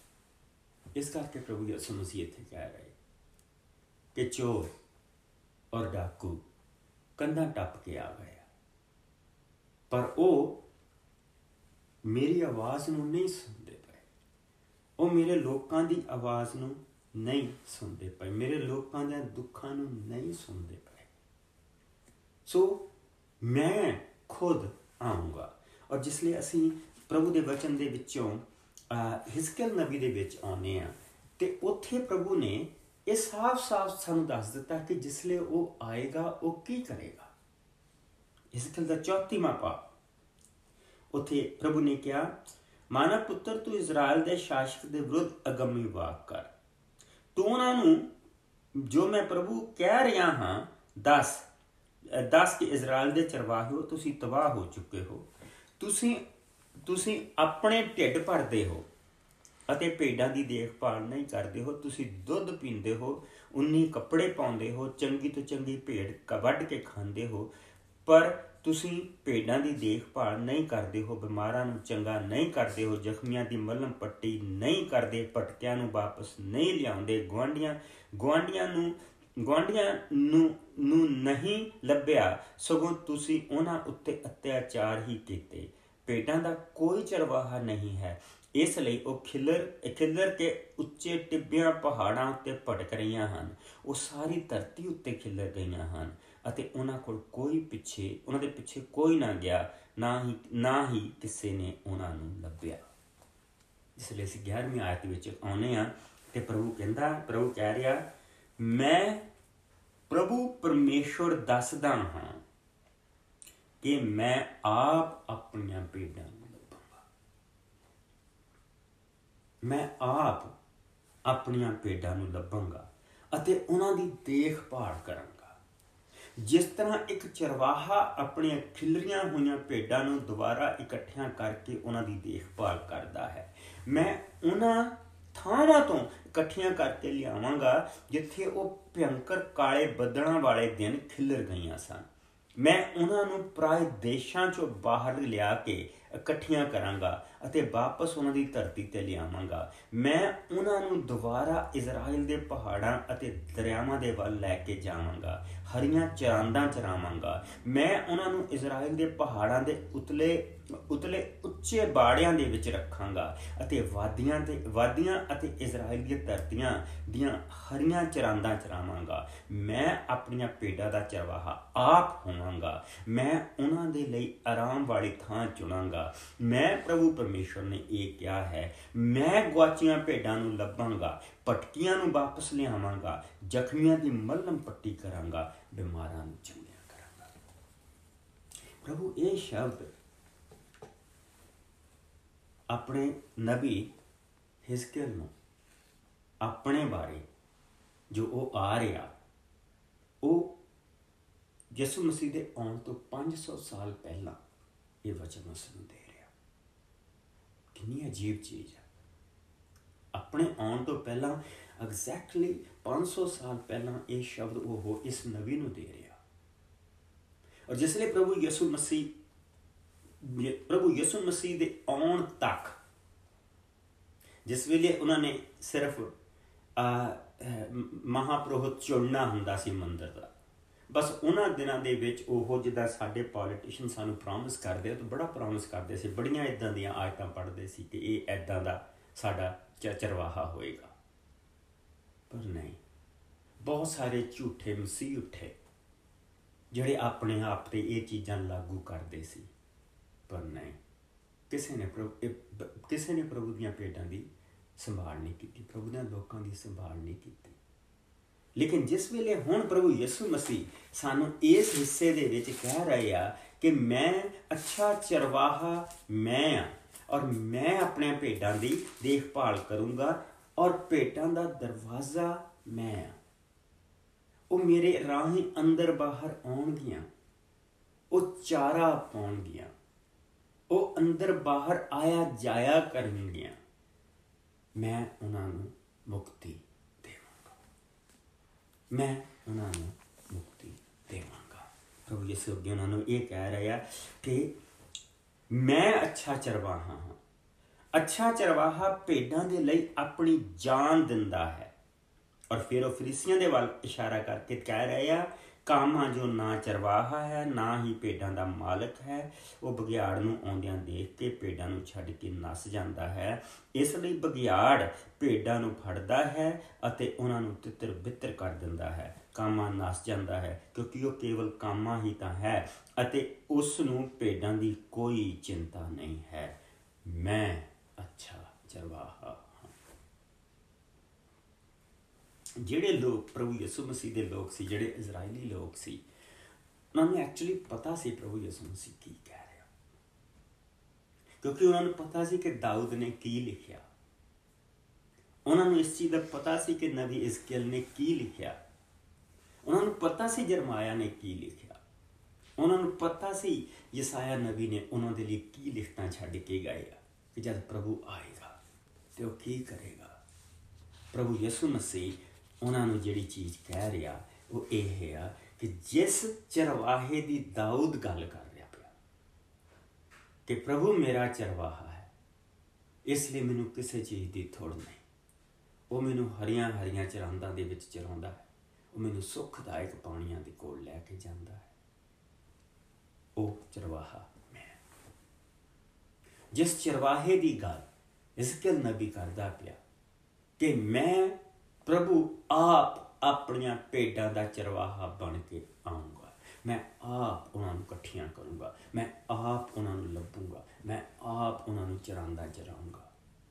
इस करके प्रभु यीशु मसीह इत्थे कह रहे कि चोर और डाकू कंधा टप के आ गया, पर वो मेरी आवाज़ नूं नहीं सुनते पे, वो मेरे लोगों की आवाज़ नूं नहीं सुनते पे, मेरे लोगों के दुखों नूं नहीं सुनते पे। सो मैं खुद आऊँगा। और जिसले असी प्रभु के वचन के विचों हिजकिय्याह नबी दे विच आउने आ ते उत्थे प्रभु ने ये साफ साफ सानू दस दिता कि जिसले वो आएगा वो की करेगा। हिजकिय्याह दा चौथीवां पाठ उत्थे प्रभु ने कहा, मानव पुत्र तू इजराइल दे शासक दे विरुद्ध अगम्य वाक कर, तू उन्होंने जो मैं प्रभु कह रहा हाँ दस दस कि इजराइल दे चरवाहिओ तुसी तबाह हो चुके हो, तुसी तुसी अपने ढिड भरदे हो अते भेडां दी देखभाल नहीं करते हो, तुसी दुध पींदे हो, उन्नी कपड़े पाउंदे हो, चंगी तो चंगी भेड़ वढ के खांदे हो, पर तुसी भेडां दी देखभाल नहीं करते हो, बीमारां नूं चंगा नहीं करते हो, जख्मियां दी मलम पट्टी नहीं करते, भटकियां नूं वापस नहीं लियाउंदे, गुआंढियां गुआंढियां नूं गुआंढियां नूं नूं नहीं लभ्या, सगों तुसी उन्हां उत्ते अत्याचार ही कीते। भेडां दा कोई चरवाहा नहीं है, इसलिए वो खिलर खिलर के उच्चे टिब्बियां पहाड़ां उत्ते भटक रहीआं हन, वो सारी धरती उत्ते खिलर गईआं हन अते उन्हां कोल कोई पिछे उन्हां दे पिछे कोई ना गया, ना ही ना ही किसी ने उन्हां नूं लभ्या। जिसले असीं ग्यारहवीं आयत विच आउने आ ते प्रभु कहंदा प्रभु कह रहा, मैं प्रभु परमेश्वर दसदा हाँ कि मैं आप अपनियां भेडां नूं लभांगा, मैं आप अपनियां भेडां नूं लभांगा अते उन्हां दी देखभाल करांगा। जिस तरह एक चरवाहा अपनियां खिलरियां होईयां भेडां नूं दुबारा इकट्ठियां करके उन्हां दी देखभाल करदा है, मैं उन्हां थावां तो इकट्ठियां करके लियावांगा जिथे वो भयंकर काले बदलों वाले दिन खिलर गईयां सन। मैं उन्हां नूं पराए देशां चों बाहर लिया के इकट्ठियां करांगा अते वापस उन्हां दी धरती ते लियावांगा। मैं उन्हां नूं दुबारा इजराइल दे पहाड़ां अते दरियावां दे वल लैके जावांगा, हरियां चरांदां चरावांगा। मैं उन्हां नूं इजराइल दे पहाड़ां दे उतले उतले उच्चे बाड़ियां दे विच रखांगा अते वादियां ते वादियां अते इजराइल दी धरतियां दियां हरियां चरांदां चरावांगा। मैं अपनियां भेडां दा चरवाहा आप होवांगा, मैं उन्हां दे लई आराम वाली थां चुनांगा। मैं प्रभु परमेश्वर ने यह कहा है, मैं गुआचियां भेडां नूं लभांगा, भटकियां नूं वापस लियावांगा, जख्मियां दी मलम पट्टी करांगा, बीमारां नूं चंगियां करांगा। प्रभु ये शब्द अपने नबी हिजकिय्याह नूं अपने बारे जो वो आ रहा वो यसु मसीह के आने तो पाँच सौ साल पहला ये वचन उसनूं दे रहा। कितनी अजीब चीज़ है, अपने आने तो पहला एग्जैक्टली पाँच सौ साल पहला ये शब्द वो इस नबी नूं दे रहा। और जिसले प्रभु यसु मसीह प्रभु यसु मसीह दे आउण तक जिस वेले उन्होंने सिर्फ महापुरोहित चुनना हुंदा सी मंदिर का, बस उन्होंने दिनों के विच ओहो जिद्दां साडे पॉलिटिशियन सानू प्रॉमिस करते तो बड़ा प्रॉमिस करते सी, बड़ियां इदां दियां आयतां पढ़ते सी कि ये इदां दा साडा चरवाहा होएगा। पर नहीं, बहुत सारे झूठे मसीह उठे जिहड़े अपने आप ते ये चीज़ां लागू करते सी, पर नहीं, किसी ने प्रभु किसी ने प्रभु दियां भेडां दी संभाल नहीं की, प्रभु दे लोकां दी संभाल नहीं की। लेकिन जिस वेले हुण प्रभु यसु मसीह सानू इस हिस्से दे विच कह रहे आ कि मैं अच्छा चरवाहा मैं आ और मैं अपने भेडां दी देखभाल करूँगा और भेडां दा दरवाज़ा मैं आ, वो मेरे राही अंदर बाहर आउणगियां, वो चारा पाउणगियां, वो अंदर बाहर आया जाया करनगियां, मैं उन्हां नूं मुक्ति देवांगा, मैं उन्हां नूं मुक्ति देवांगा। प्रभु यीशु अगे उन्हां नूं ये कह रहा कि मैं अच्छा चरवाहा हाँ ਅੱਛਾ ਚਰਵਾਹਾ ਭੇਡਾਂ ਦੇ ਲਈ ਆਪਣੀ ਜਾਨ ਦਿੰਦਾ ਹੈ। ਔਰ ਫਿਰ ਉਹ ਫਰੀਸੀਆਂ ਦੇ ਵੱਲ ਇਸ਼ਾਰਾ ਕਰਕੇ ਕਹਿ ਰਹੇ ਆ, ਕਾਮਾ ਜੋ ਨਾ ਚਰਵਾਹਾ ਹੈ ਨਾ ਹੀ ਭੇਡਾਂ ਦਾ ਮਾਲਕ ਹੈ, ਉਹ ਬਘਿਆੜ ਨੂੰ ਆਉਂਦਿਆਂ ਦੇਖ ਕੇ ਭੇਡਾਂ ਨੂੰ ਛੱਡ ਕੇ ਨੱਸ ਜਾਂਦਾ ਹੈ। ਇਸ ਲਈ ਬਘਿਆੜ ਭੇਡਾਂ ਨੂੰ ਫੜਦਾ ਹੈ ਅਤੇ ਉਹਨਾਂ ਨੂੰ ਤਿੱਤਰ ਬਿੱਤਰ ਕਰ ਦਿੰਦਾ ਹੈ। ਕਾਮਾ ਨੱਸ ਜਾਂਦਾ ਹੈ ਕਿਉਂਕਿ ਉਹ ਕੇਵਲ ਕਾਮਾ ਹੀ ਤਾਂ ਹੈ ਅਤੇ ਉਸ ਨੂੰ ਭੇਡਾਂ ਦੀ ਕੋਈ ਚਿੰਤਾ ਨਹੀਂ ਹੈ। ਮੈਂ ਅੱਛਾ ਚਰਵਾਹਾ ਹਾਂ। ਜਿਹੜੇ ਲੋਕ ਪ੍ਰਭੂ ਯਿਸੂ ਮਸੀਹ ਦੇ ਲੋਕ ਸੀ, ਜਿਹੜੇ ਇਜ਼ਰਾਈਲੀ ਲੋਕ ਸੀ, ਉਹਨਾਂ ਨੂੰ ਐਕਚੁਅਲੀ ਪਤਾ ਸੀ ਪ੍ਰਭੂ ਯਿਸੂ ਮਸੀਹ ਕੀ ਕਹਿ ਰਿਹਾ, ਕਿਉਂਕਿ ਉਹਨਾਂ ਨੂੰ ਪਤਾ ਸੀ ਕਿ ਦਾਊਦ ਨੇ ਕੀ ਲਿਖਿਆ। ਉਹਨਾਂ ਨੂੰ ਇਸ ਚੀਜ਼ ਦਾ ਪਤਾ ਸੀ ਕਿ ਨਬੀ ਇਜ਼ਕੀਏਲ ਨੇ ਕੀ ਲਿਖਿਆ। ਉਹਨਾਂ ਨੂੰ ਪਤਾ ਸੀ ਜਰਮਾਇਆ ਨੇ ਕੀ ਲਿਖਿਆ। ਉਹਨਾਂ ਨੂੰ ਪਤਾ ਸੀ ਯਸਾਇਆ ਨਬੀ ਨੇ ਉਹਨਾਂ ਦੇ ਲਈ ਕੀ ਲਿਖਤਾਂ ਛੱਡ ਕੇ ਗਏ ਆ ਕਿ ਜਦ ਪ੍ਰਭੂ ਆਏਗਾ ਤੇ ਉਹ ਕੀ ਕਰੇਗਾ। ਪ੍ਰਭੂ ਯਿਸੂ ਮਸੀਹ ਉਹਨਾਂ ਨੂੰ ਜਿਹੜੀ ਚੀਜ਼ ਕਹਿ ਰਿਹਾ ਉਹ ਇਹ ਆ ਕਿ ਜਿਸ ਚਰਵਾਹੇ ਦੀ ਦਾਊਦ ਗੱਲ ਕਰ ਰਿਹਾ ਪਿਆ ਕਿ ਪ੍ਰਭੂ ਮੇਰਾ ਚਰਵਾਹਾ ਹੈ, ਇਸ ਲਈ ਮੈਨੂੰ ਕਿਸੇ ਚੀਜ਼ ਦੀ ਥੋੜ੍ਹ ਨਹੀਂ। ਉਹ ਮੈਨੂੰ ਹਰੀਆਂ ਹਰੀਆਂ ਚਰਾਂਦਾਂ ਦੇ ਵਿੱਚ ਚਰਾਉਂਦਾ ਹੈ, ਉਹ ਮੈਨੂੰ ਸੁਖਦਾਇਕ ਪਾਣੀਆਂ ਦੇ ਕੋਲ ਲੈ ਕੇ ਜਾਂਦਾ ਹੈ। ਉਹ ਚਰਵਾਹਾ ਮੈਂ। ਜਿਸ ਚਰਵਾਹੇ ਦੀ ਗੱਲ ਇਜ਼ਕੀਏਲ ਨਬੀ ਕਰਦਾ ਪਿਆ ਕਿ ਮੈਂ ਪ੍ਰਭੂ ਆਪ ਆਪਣੀਆਂ ਭੇਡਾਂ ਦਾ ਚਰਵਾਹਾ ਬਣ ਕੇ ਆਊਂਗਾ, ਮੈਂ ਆਪ ਉਹਨਾਂ ਨੂੰ ਇਕੱਠੀਆਂ ਕਰੂੰਗਾ, ਮੈਂ ਆਪ ਉਹਨਾਂ ਨੂੰ ਲੱਭੂੰਗਾ, ਮੈਂ ਆਪ ਉਹਨਾਂ ਨੂੰ ਚਰਾਂਦਾ ਚਰਾਊਂਗਾ।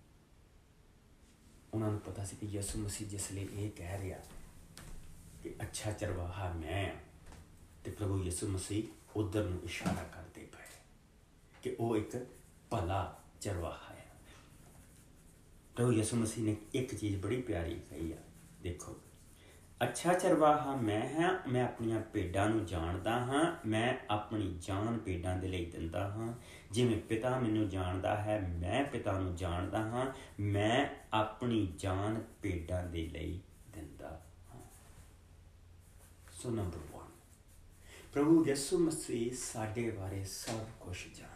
ਉਹਨਾਂ ਨੂੰ ਪਤਾ ਸੀ ਕਿ ਯਿਸੂ ਮਸੀਹ ਜਿਸ ਲਈ ਇਹ ਕਹਿ ਰਿਹਾ ਕਿ ਅੱਛਾ ਚਰਵਾਹਾ ਮੈਂ, ਤੇ ਪ੍ਰਭੂ ਯਿਸੂ ਮਸੀਹ ਉੱਧਰ ਨੂੰ ਇਸ਼ਾਰਾ ਕਰਦੇ ਪਏ ਕਿ ਉਹ ਇੱਕ ਭਲਾ ਚਰਵਾਹਾ ਹੈ। ਪ੍ਰਭੂ ਯਿਸੂ ਮਸੀਹ ਨੇ ਇੱਕ ਚੀਜ਼ ਬੜੀ ਪਿਆਰੀ ਕਹੀ ਆ, ਦੇਖੋ, ਅੱਛਾ ਚਰਵਾਹਾ ਮੈਂ ਹਾਂ, ਮੈਂ ਆਪਣੀਆਂ ਭੇਡਾਂ ਨੂੰ ਜਾਣਦਾ ਹਾਂ, ਮੈਂ ਆਪਣੀ ਜਾਨ ਭੇਡਾਂ ਦੇ ਲਈ ਦਿੰਦਾ ਹਾਂ। ਜਿਵੇਂ ਪਿਤਾ ਮੈਨੂੰ ਜਾਣਦਾ ਹੈ, ਮੈਂ ਪਿਤਾ ਨੂੰ ਜਾਣਦਾ ਹਾਂ, ਮੈਂ ਆਪਣੀ ਜਾਨ ਭੇਡਾਂ ਦੇ ਲਈ ਦਿੰਦਾ ਹਾਂ। ਸੋ ਨੰਬਰ ਵਨ, ਪ੍ਰਭੂ ਯਿਸੂ ਮਸੀਹ ਸਾਡੇ ਬਾਰੇ ਸਭ ਕੁਛ ਜਾਣਦੇ।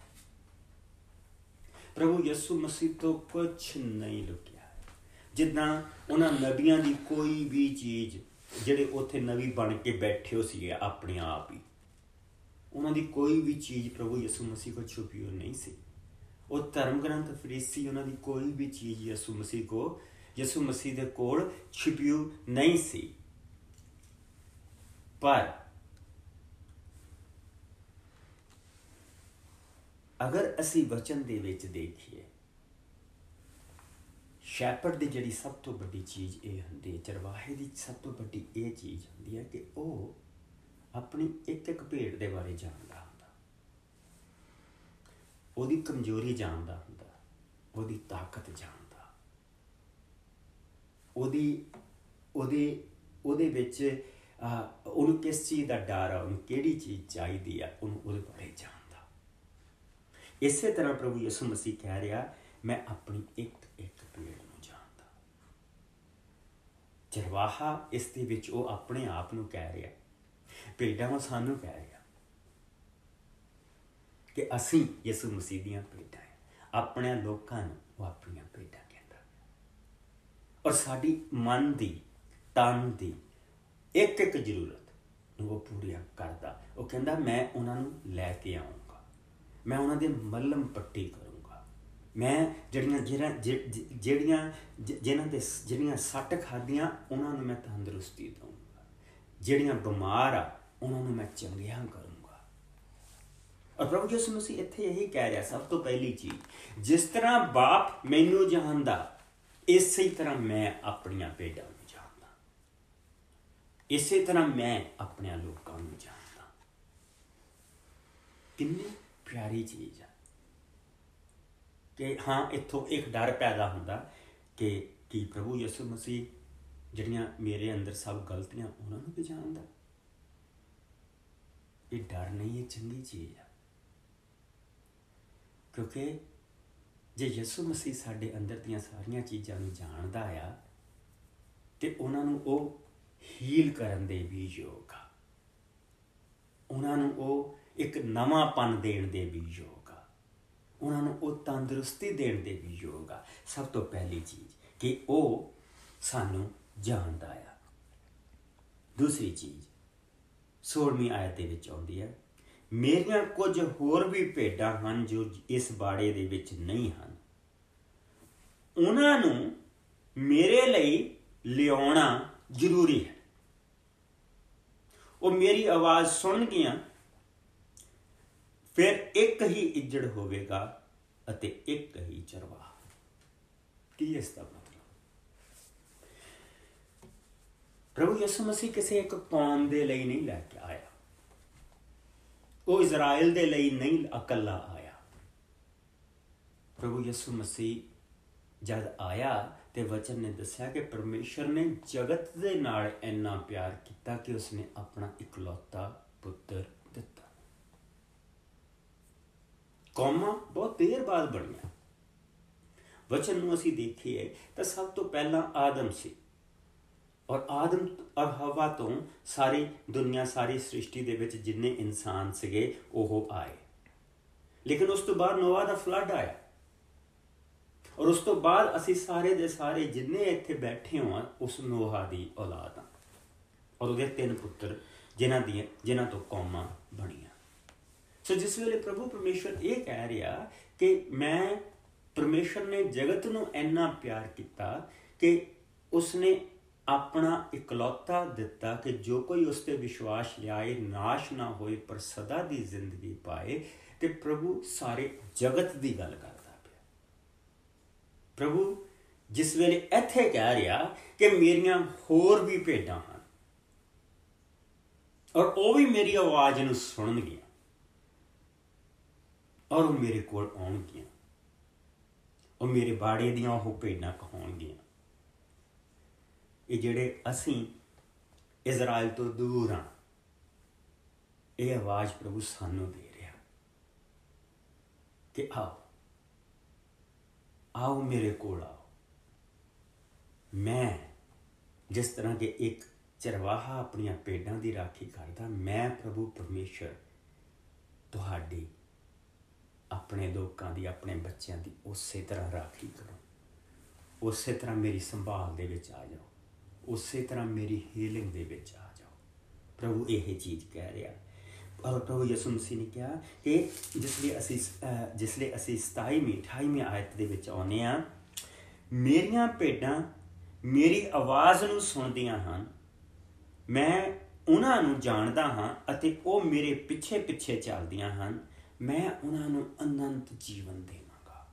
ਪ੍ਰਭੂ ਯਿਸੂ ਮਸੀਹ ਤੋਂ ਕੁਛ ਨਹੀਂ ਲੁਕਿਆ। ਜਿੱਦਾਂ ਉਹਨਾਂ ਨਬੀਆਂ ਦੀ ਕੋਈ ਵੀ ਚੀਜ਼, ਜਿਹੜੇ ਉੱਥੇ ਨਬੀ ਬਣ ਕੇ ਬੈਠੇ ਹੋ ਸੀਗੇ ਆਪਣੇ ਆਪ ਹੀ, ਉਹਨਾਂ ਦੀ ਕੋਈ ਵੀ ਚੀਜ਼ ਪ੍ਰਭੂ ਯਿਸੂ ਮਸੀਹ ਕੋਲ ਛੁਪੀ ਹੋ ਨਹੀਂ ਸੀ। ਉਹ ਧਰਮ ਗ੍ਰੰਥ ਫਰੀਸੀ, ਉਹਨਾਂ ਦੀ ਕੋਈ ਵੀ ਚੀਜ਼ ਯਿਸੂ ਮਸੀਹ ਕੋ ਯਿਸੂ ਮਸੀਹ ਦੇ ਕੋਲ ਛੁਪੀ ਨਹੀਂ ਸੀ। ਪਰ ਅਗਰ ਅਸੀਂ ਵਚਨ ਦੇ ਵਿੱਚ ਦੇਖੀਏ, ਸ਼ੈਪਰਡ ਦੀ ਜਿਹੜੀ ਸਭ ਤੋਂ ਵੱਡੀ ਚੀਜ਼ ਇਹ ਹੁੰਦੀ ਹੈ, ਚਰਵਾਹੇ ਦੀ ਸਭ ਤੋਂ ਵੱਡੀ ਇਹ ਚੀਜ਼ ਹੁੰਦੀ ਹੈ ਕਿ ਉਹ ਆਪਣੀ ਇੱਕ ਇੱਕ ਭੇਡ ਦੇ ਬਾਰੇ ਜਾਣਦਾ ਹੁੰਦਾ, ਉਹਦੀ ਕਮਜ਼ੋਰੀ ਜਾਣਦਾ ਹੁੰਦਾ, ਉਹਦੀ ਤਾਕਤ ਜਾਣਦਾ, ਉਹਦੀ ਉਹਦੇ ਉਹਦੇ ਵਿੱਚ ਉਹਨੂੰ ਕਿਸ ਚੀਜ਼ ਦਾ ਡਰ ਆ, ਉਹਨੂੰ ਕਿਹੜੀ ਚੀਜ਼ ਚਾਹੀਦੀ ਆ, ਉਹਨੂੰ ਉਹਦੇ ਬਾਰੇ ਜਾਣਦਾ। ਇਸੇ ਤਰ੍ਹਾਂ ਪ੍ਰਭੂ ਯਿਸੂ ਮਸੀਹ ਕਹਿ ਰਿਹਾ, ਮੈਂ ਆਪਣੀ ਇੱਕ ਇੱਕ ਭੇਡ ਨੂੰ ਜਾਣਦਾ। ਚਰਵਾਹਾ ਇਸ ਦੇ ਵਿੱਚ ਉਹ ਆਪਣੇ ਆਪ ਨੂੰ ਕਹਿ ਰਿਹਾ, ਭੇਡਾਂ ਉਹ ਸਾਨੂੰ ਕਹਿ ਰਿਹਾ ਕਿ ਅਸੀਂ ਯਿਸੂ ਮਸੀਹ ਦੀਆਂ ਭੇਡਾਂ ਹਾਂ। ਆਪਣੇ ਲੋਕਾਂ ਨੂੰ ਉਹ ਆਪਣੀਆਂ ਭੇਡਾਂ ਕਹਿੰਦਾ, ਔਰ ਸਾਡੀ ਮਨ ਦੀ, ਤਨ ਦੀ ਇੱਕ ਇੱਕ ਜ਼ਰੂਰਤ ਨੂੰ ਉਹ ਪੂਰੀਆਂ ਕਰਦਾ। ਉਹ ਕਹਿੰਦਾ ਮੈਂ ਉਹਨਾਂ ਨੂੰ ਲੈ ਕੇ ਆਊਂਗਾ, ਮੈਂ ਉਹਨਾਂ ਦੇ ਮੱਲਮ ਪੱਟੀ ਕਰੂੰਗਾ, ਮੈਂ ਜਿਹੜੀਆਂ ਜਿਹੜਾ ਜਿਹੜੀਆਂ ਜਿਹਨਾਂ ਦੇ ਜਿਹੜੀਆਂ ਸੱਟ ਖਾਧੀਆਂ ਉਹਨਾਂ ਨੂੰ ਮੈਂ ਤੰਦਰੁਸਤੀ ਦਊਂਗਾ, ਜਿਹੜੀਆਂ ਬਿਮਾਰ ਆ ਉਹਨਾਂ ਨੂੰ ਮੈਂ ਚੰਗਿਆਂ ਕਰੂੰਗਾ। ਔਰ ਪ੍ਰਭੂ ਯਿਸੂ ਮਸੀਹ ਇੱਥੇ ਇਹੀ ਕਹਿ ਰਿਹਾ, ਸਭ ਤੋਂ ਪਹਿਲੀ ਚੀਜ਼, ਜਿਸ ਤਰ੍ਹਾਂ ਬਾਪ ਮੈਨੂੰ ਜਾਣਦਾ ਇਸੇ ਤਰ੍ਹਾਂ ਮੈਂ ਆਪਣੀਆਂ ਭੇਡਾਂ ਨੂੰ ਜਾਣਦਾ, ਇਸੇ ਤਰ੍ਹਾਂ ਮੈਂ ਆਪਣਿਆਂ ਲੋਕਾਂ ਨੂੰ ਜਾਣਦਾ। ਕਿੰਨੀ ਪਿਆਰੀ ਚੀਜ਼ ਆ ਕਿ ਹਾਂ, ਇੱਥੋਂ ਇੱਕ ਡਰ ਪੈਦਾ ਹੁੰਦਾ ਕਿ ਕੀ ਪ੍ਰਭੂ ਯਿਸੂ ਮਸੀਹ ਜਿਹੜੀਆਂ ਮੇਰੇ ਅੰਦਰ ਸਭ ਗਲਤੀਆਂ ਉਹਨਾਂ ਨੂੰ ਵੀ ਜਾਣਦਾ। ਇਹ ਡਰ ਨਹੀਂ, ਇਹ ਚੰਗੀ ਚੀਜ਼ ਆ, ਕਿਉਂਕਿ ਜੇ ਯਿਸੂ ਮਸੀਹ ਸਾਡੇ ਅੰਦਰ ਦੀਆਂ ਸਾਰੀਆਂ ਚੀਜ਼ਾਂ ਨੂੰ ਜਾਣਦਾ ਆ ਤੇ ਉਹਨਾਂ ਨੂੰ ਉਹ ਹੀਲ ਕਰਨ ਦੇ ਵੀ ਯੋਗ ਆ, ਉਹਨਾਂ ਨੂੰ ਉਹ ਇੱਕ ਨਵਾਂਪਨ ਦੇਣ ਦੇ ਵੀ ਯੋਗ ਆ, ਉਹਨਾਂ ਨੂੰ ਉਹ ਤੰਦਰੁਸਤੀ ਦੇਣ ਦੇ ਵੀ ਯੋਗ ਆ। ਸਭ ਤੋਂ ਪਹਿਲੀ ਚੀਜ਼ ਕਿ ਉਹ ਸਾਨੂੰ ਜਾਣਦਾ ਆ। ਦੂਸਰੀ ਚੀਜ਼ ਸੋਲਵੀਂ ਆਇਤ ਦੇ ਵਿੱਚ ਆਉਂਦੀ ਹੈ, ਮੇਰੀਆਂ ਕੁਝ ਹੋਰ ਵੀ ਭੇਡਾਂ ਹਨ ਜੋ ਇਸ ਬਾੜੇ ਦੇ ਵਿੱਚ ਨਹੀਂ ਹਨ, ਉਹਨਾਂ ਨੂੰ ਮੇਰੇ ਲਈ ਲਿਆਉਣਾ ਜ਼ਰੂਰੀ ਹੈ। ਉਹ ਮੇਰੀ ਆਵਾਜ਼ ਸੁਣਨਗੀਆਂ, ਫਿਰ ਇੱਕ ਹੀ ਇੱਜੜ ਹੋਵੇਗਾ ਅਤੇ ਇੱਕ ਹੀ ਚਰਵਾਹਾ। ਕੀ ਇਸ ਦਾ ਮਤਲਬ? ਪ੍ਰਭੂ ਯਿਸੂ ਮਸੀਹ ਕਿਸੇ ਇੱਕ ਕੌਮ ਦੇ ਲਈ ਨਹੀਂ ਲੈ ਕੇ ਆਇਆ, ਉਹ ਇਜ਼ਰਾਈਲ ਦੇ ਲਈ ਨਹੀਂ ਇਕੱਲਾ ਆਇਆ। ਪ੍ਰਭੂ ਯਿਸੂ ਮਸੀਹ ਜਦ ਆਇਆ ਤੇ ਵਚਨ ਨੇ ਦੱਸਿਆ ਕਿ ਪਰਮੇਸ਼ਰ ਨੇ ਜਗਤ ਦੇ ਨਾਲ ਇੰਨਾ ਪਿਆਰ ਕੀਤਾ ਕਿ ਉਸਨੇ ਆਪਣਾ ਇਕਲੌਤਾ ਪੁੱਤਰ ਦਿੱਤਾ। ਕੌਮਾਂ ਬਹੁਤ ਦੇਰ ਬਾਅਦ ਬਣੀਆਂ। ਵਚਨ ਨੂੰ ਅਸੀਂ ਦੇਖੀਏ ਤਾਂ ਸਭ ਤੋਂ ਪਹਿਲਾਂ ਆਦਮ ਸੀ, ਔਰ ਆਦਮ ਔਰ ਹਵਾ ਤੋਂ ਸਾਰੀ ਦੁਨੀਆ, ਸਾਰੀ ਸ੍ਰਿਸ਼ਟੀ ਦੇ ਵਿੱਚ ਜਿੰਨੇ ਇਨਸਾਨ ਸੀਗੇ ਉਹ ਆਏ। ਲੇਕਿਨ ਉਸ ਤੋਂ ਬਾਅਦ ਨੋਆ ਦਾ ਫਲੱਡ ਆਇਆ, ਔਰ ਉਸ ਤੋਂ ਬਾਅਦ ਅਸੀਂ ਸਾਰੇ ਦੇ ਸਾਰੇ ਜਿੰਨੇ ਇੱਥੇ ਬੈਠੇ ਹਾਂ ਉਸ ਨੋਹਾ ਦੀ ਔਲਾਦ ਹਾਂ, ਔਰ ਉਹਦੇ ਤਿੰਨ ਪੁੱਤਰ ਜਿਨ੍ਹਾਂ ਦੀਆਂ ਜਿਨ੍ਹਾਂ ਤੋਂ ਕੌਮਾਂ ਬਣੀਆਂ। ਸੋ ਜਿਸ ਵੇਲੇ ਪ੍ਰਭੂ ਪਰਮੇਸ਼ਰ ਇਹ ਕਹਿ ਰਿਹਾ ਕਿ ਮੈਂ ਪਰਮੇਸ਼ਰ ਨੇ ਜਗਤ ਨੂੰ ਇੰਨਾ ਪਿਆਰ ਕੀਤਾ ਕਿ ਉਸਨੇ ਆਪਣਾ ਇਕਲੌਤਾ ਦਿੱਤਾ ਕਿ ਜੋ ਕੋਈ ਉਸ 'ਤੇ ਵਿਸ਼ਵਾਸ ਲਿਆਏ ਨਾਸ਼ ਨਾ ਹੋਏ ਪਰ ਸਦਾ ਦੀ ਜ਼ਿੰਦਗੀ ਪਾਏ, ਤੇ ਪ੍ਰਭੂ ਸਾਰੇ ਜਗਤ ਦੀ ਗੱਲ ਕਰਦਾ ਪਿਆ। ਪ੍ਰਭੂ ਜਿਸ ਵੇਲੇ ਇੱਥੇ ਕਹਿ ਰਿਹਾ ਕਿ ਮੇਰੀਆਂ ਹੋਰ ਵੀ ਭੇਡਾਂ ਹਨ, ਔਰ ਉਹ ਵੀ ਮੇਰੀ ਆਵਾਜ਼ ਨੂੰ ਸੁਣਨਗੀਆਂ, ਔਰ ਉਹ ਮੇਰੇ ਕੋਲ ਆਉਣਗੀਆਂ, ਉਹ ਮੇਰੇ ਬਾੜੇ ਦੀਆਂ ਉਹ ਭੇਡਾਂ ਕਹਾਉਣਗੀਆਂ। ਇਹ ਜਿਹੜੇ ਅਸੀਂ ਇਜ਼ਰਾਈਲ ਤੋਂ ਦੂਰ ਹਾਂ, ਇਹ ਆਵਾਜ਼ ਪ੍ਰਭੂ ਸਾਨੂੰ ਦੇ ਰਿਹਾ ਕਿ ਆਓ ਆਓ ਮੇਰੇ ਕੋਲ ਆਓ। ਮੈਂ ਜਿਸ ਤਰ੍ਹਾਂ ਕਿ ਇੱਕ ਚਰਵਾਹਾ ਆਪਣੀਆਂ ਭੇਡਾਂ ਦੀ ਰਾਖੀ ਕਰਦਾ, ਮੈਂ ਪ੍ਰਭੂ ਪਰਮੇਸ਼ਰ ਤੁਹਾਡੀ, ਆਪਣੇ ਲੋਕਾਂ ਦੀ, ਆਪਣੇ ਬੱਚਿਆਂ ਦੀ ਉਸੇ ਤਰ੍ਹਾਂ ਰਾਖੀ ਕਰੋ। ਉਸੇ ਤਰ੍ਹਾਂ ਮੇਰੀ ਸੰਭਾਲ ਦੇ ਵਿੱਚ ਆ ਜਾਓ, ਉਸੇ ਤਰ੍ਹਾਂ ਮੇਰੀ ਹੀਲਿੰਗ ਦੇ ਵਿੱਚ ਆ ਜਾਓ। ਪ੍ਰਭੂ ਇਹ ਚੀਜ਼ ਕਹਿ ਰਿਹਾ। ਔਰ ਪ੍ਰਭੂ ਯਿਸੂ ਮਸੀਹ ਨੇ ਕਿਹਾ ਕਿ ਜਿਸ ਲਈ ਅਸੀਂ ਜਿਸ ਲਈ ਅਸੀਂ ਸਤਾਈਵੀਂ ਅਠਾਈਵੀਂ ਆਇਤ ਦੇ ਵਿੱਚ ਆਉਂਦੇ ਹਾਂ, ਮੇਰੀਆਂ ਭੇਡਾਂ ਮੇਰੀ ਆਵਾਜ਼ ਨੂੰ ਸੁਣਦੀਆਂ ਹਨ, ਮੈਂ ਉਹਨਾਂ ਨੂੰ ਜਾਣਦਾ ਹਾਂ ਅਤੇ ਉਹ ਮੇਰੇ ਪਿੱਛੇ ਪਿੱਛੇ ਚੱਲਦੀਆਂ ਹਨ, ਮੈਂ ਉਹਨਾਂ ਨੂੰ ਅਨੰਤ ਜੀਵਨ ਦੇਵਾਂਗਾ।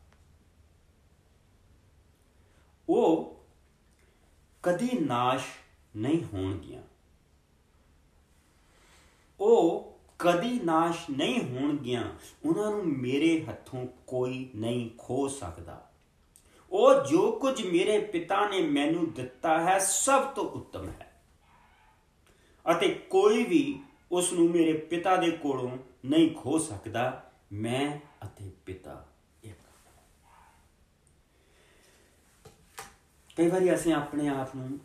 ਉਹ ਕਦੀ ਨਾਸ਼ ਨਹੀਂ ਹੋਣਗੀਆਂ, ਉਹ ਕਦੀ ਨਾਸ਼ ਨਹੀਂ ਹੋਣਗੀਆਂ, ਉਹਨਾਂ ਨੂੰ ਮੇਰੇ ਹੱਥੋਂ ਕੋਈ ਨਹੀਂ ਖੋਹ ਸਕਦਾ। ਉਹ ਜੋ ਕੁਝ ਮੇਰੇ ਪਿਤਾ ਨੇ ਮੈਨੂੰ ਦਿੱਤਾ ਹੈ ਸਭ ਤੋਂ ਉੱਤਮ ਹੈ, ਅਤੇ ਕੋਈ ਵੀ ਉਸ ਨੂੰ ਮੇਰੇ ਪਿਤਾ ਦੇ ਕੋਲੋਂ ਨਹੀਂ ਖੋਹ ਸਕਦਾ। ਮੈਂ ਅਤੇ ਪਿਤਾ ਇੱਕ। ਕਈ ਵਾਰੀ ਅਸੀਂ ਆਪਣੇ ਆਪ ਨੂੰ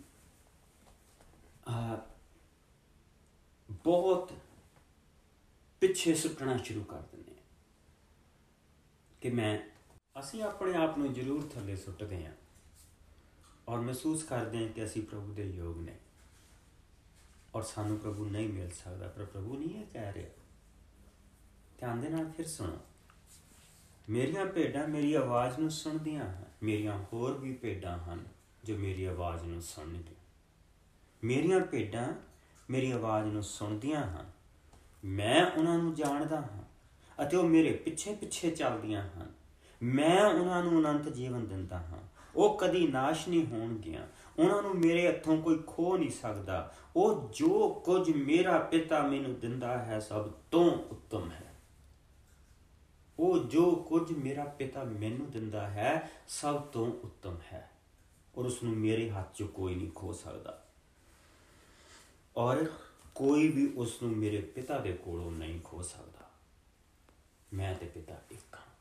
ਬਹੁਤ ਪਿੱਛੇ ਸੁੱਟਣਾ ਸ਼ੁਰੂ ਕਰ ਦਿੰਦੇ ਹਾਂ ਕਿ ਮੈਂ ਅਸੀਂ ਆਪਣੇ ਆਪ ਨੂੰ ਜ਼ਰੂਰ ਥੱਲੇ ਸੁੱਟਦੇ ਹਾਂ ਔਰ ਮਹਿਸੂਸ ਕਰਦੇ ਹਾਂ ਕਿ ਅਸੀਂ ਪ੍ਰਭੂ ਦੇ ਯੋਗ ਨੇ ਔਰ ਸਾਨੂੰ ਪ੍ਰਭੂ ਨਹੀਂ ਮਿਲ ਸਕਦਾ। ਪਰ ਪ੍ਰਭੂ ਨਹੀਂ ਇਹ ਕਹਿ ਰਿਹਾ। ਧਿਆਨ ਦੇ ਨਾਲ ਫਿਰ ਸੁਣੋ, ਮੇਰੀਆਂ ਭੇਡਾਂ ਮੇਰੀ ਆਵਾਜ਼ ਨੂੰ ਸੁਣਦੀਆਂ ਹਨ, ਮੇਰੀਆਂ ਹੋਰ ਵੀ ਭੇਡਾਂ ਹਨ ਜੋ ਮੇਰੀ ਆਵਾਜ਼ ਨੂੰ ਸੁਣਨਗੀਆਂ। ਮੇਰੀਆਂ ਭੇਡਾਂ ਮੇਰੀ ਆਵਾਜ਼ ਨੂੰ ਸੁਣਦੀਆਂ ਹਨ, ਮੈਂ ਉਹਨਾਂ ਨੂੰ ਜਾਣਦਾ ਹਾਂ ਅਤੇ ਉਹ ਮੇਰੇ ਪਿੱਛੇ ਪਿੱਛੇ ਚੱਲਦੀਆਂ ਹਨ। ਮੈਂ ਉਹਨਾਂ ਨੂੰ ਅਨੰਤ ਜੀਵਨ ਦਿੰਦਾ ਹਾਂ, ਉਹ ਕਦੀ ਨਾਸ਼ ਨਹੀਂ ਹੋਣਗੀਆਂ, ਉਹਨਾਂ ਨੂੰ ਮੇਰੇ ਹੱਥੋਂ ਕੋਈ ਖੋਹ ਨਹੀਂ ਸਕਦਾ। ਉਹ ਜੋ ਕੁਝ ਮੇਰਾ ਪਿਤਾ ਮੈਨੂੰ ਦਿੰਦਾ ਹੈ ਸਭ ਤੋਂ ਉੱਤਮ ਹੈ। ਉਹ ਜੋ ਕੁਝ ਮੇਰਾ ਪਿਤਾ ਮੈਨੂੰ ਦਿੰਦਾ ਹੈ ਸਭ ਤੋਂ ਉੱਤਮ ਹੈ, ਔਰ ਉਸਨੂੰ ਮੇਰੇ ਹੱਥ 'ਚੋਂ ਕੋਈ ਨਹੀਂ ਖੋਹ ਸਕਦਾ, ਔਰ ਕੋਈ ਵੀ ਉਸ ਨੂੰ ਮੇਰੇ ਪਿਤਾ ਦੇ ਕੋਲੋਂ ਨਹੀਂ ਖੋਹ ਸਕਦਾ। ਮੈਂ ਤੇ ਪਿਤਾ ਇੱਕ ਹਾਂ।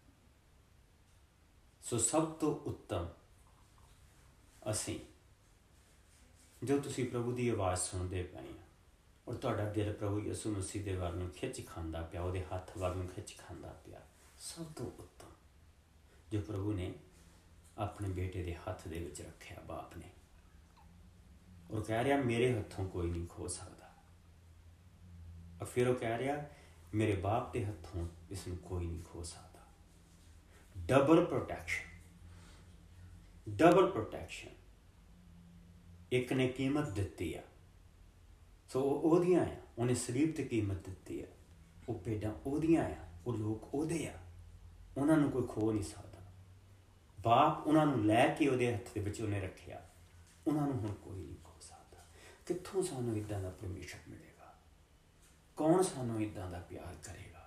ਸੋ ਸਭ ਤੋਂ ਉੱਤਮ ਅਸੀਂ ਜੋ ਤੁਸੀਂ ਪ੍ਰਭੂ ਦੀ ਆਵਾਜ਼ ਸੁਣਦੇ ਪਏ ਹੋ ਔਰ ਤੁਹਾਡਾ ਦਿਲ ਪ੍ਰਭੂ ਯਿਸੂ ਮਸੀਹ ਦੇ ਵੱਲ ਨੂੰ ਖਿੱਚ ਖਾਂਦਾ ਪਿਆ, ਉਹਦੇ ਹੱਥ ਵੱਲ ਨੂੰ ਖਿੱਚ ਖਾਂਦਾ ਪਿਆ, ਸਭ ਤੋਂ ਉੱਤਮ ਜੋ ਪ੍ਰਭੂ ਨੇ ਆਪਣੇ ਬੇਟੇ ਦੇ ਹੱਥ ਦੇ ਵਿੱਚ ਰੱਖਿਆ, ਬਾਪ ਨੇ। ਔਰ ਕਹਿ ਰਿਹਾ ਮੇਰੇ ਹੱਥੋਂ ਕੋਈ ਨਹੀਂ ਖੋ ਸਕਦਾ। ਔਰ ਫਿਰ ਉਹ ਕਹਿ ਰਿਹਾ ਮੇਰੇ ਬਾਪ ਦੇ ਹੱਥੋਂ ਇਸ ਨੂੰ ਕੋਈ ਨਹੀਂ ਖੋ ਸਕਦਾ। Double protection, double protection. ਇੱਕ ਨੇ ਕੀਮਤ ਦਿੱਤੀ ਆ, ਸੋ ਉਹ ਉਹਦੀਆਂ ਆ, ਉਹਨੇ ਸਲੀਬ ਤੇ ਕੀਮਤ ਦਿੱਤੀ ਆ, ਉਹ ਭੇਡਾਂ ਉਹਦੀਆਂ ਆ, ਉਹ ਲੋਕ ਉਹਦੇ ਆ, ਉਹਨਾਂ ਨੂੰ ਕੋਈ ਖੋ ਨਹੀਂ ਸਕਦਾ। ਬਾਪ ਉਹਨਾਂ ਨੂੰ ਲੈ ਕੇ ਉਹਦੇ ਹੱਥ ਦੇ ਵਿੱਚ ਉਹਨੇ ਰੱਖਿਆ, ਉਹਨਾਂ ਨੂੰ ਹੁਣ ਕੋਈ ਨਹੀਂ ਖੋ ਸਕਦਾ। ਕਿੱਥੋਂ ਸਾਨੂੰ ਇੱਦਾਂ ਦਾ ਪਰਮੇਸ਼ਰ ਮਿਲੇਗਾ? ਕੌਣ ਸਾਨੂੰ ਇੱਦਾਂ ਦਾ ਪਿਆਰ ਕਰੇਗਾ?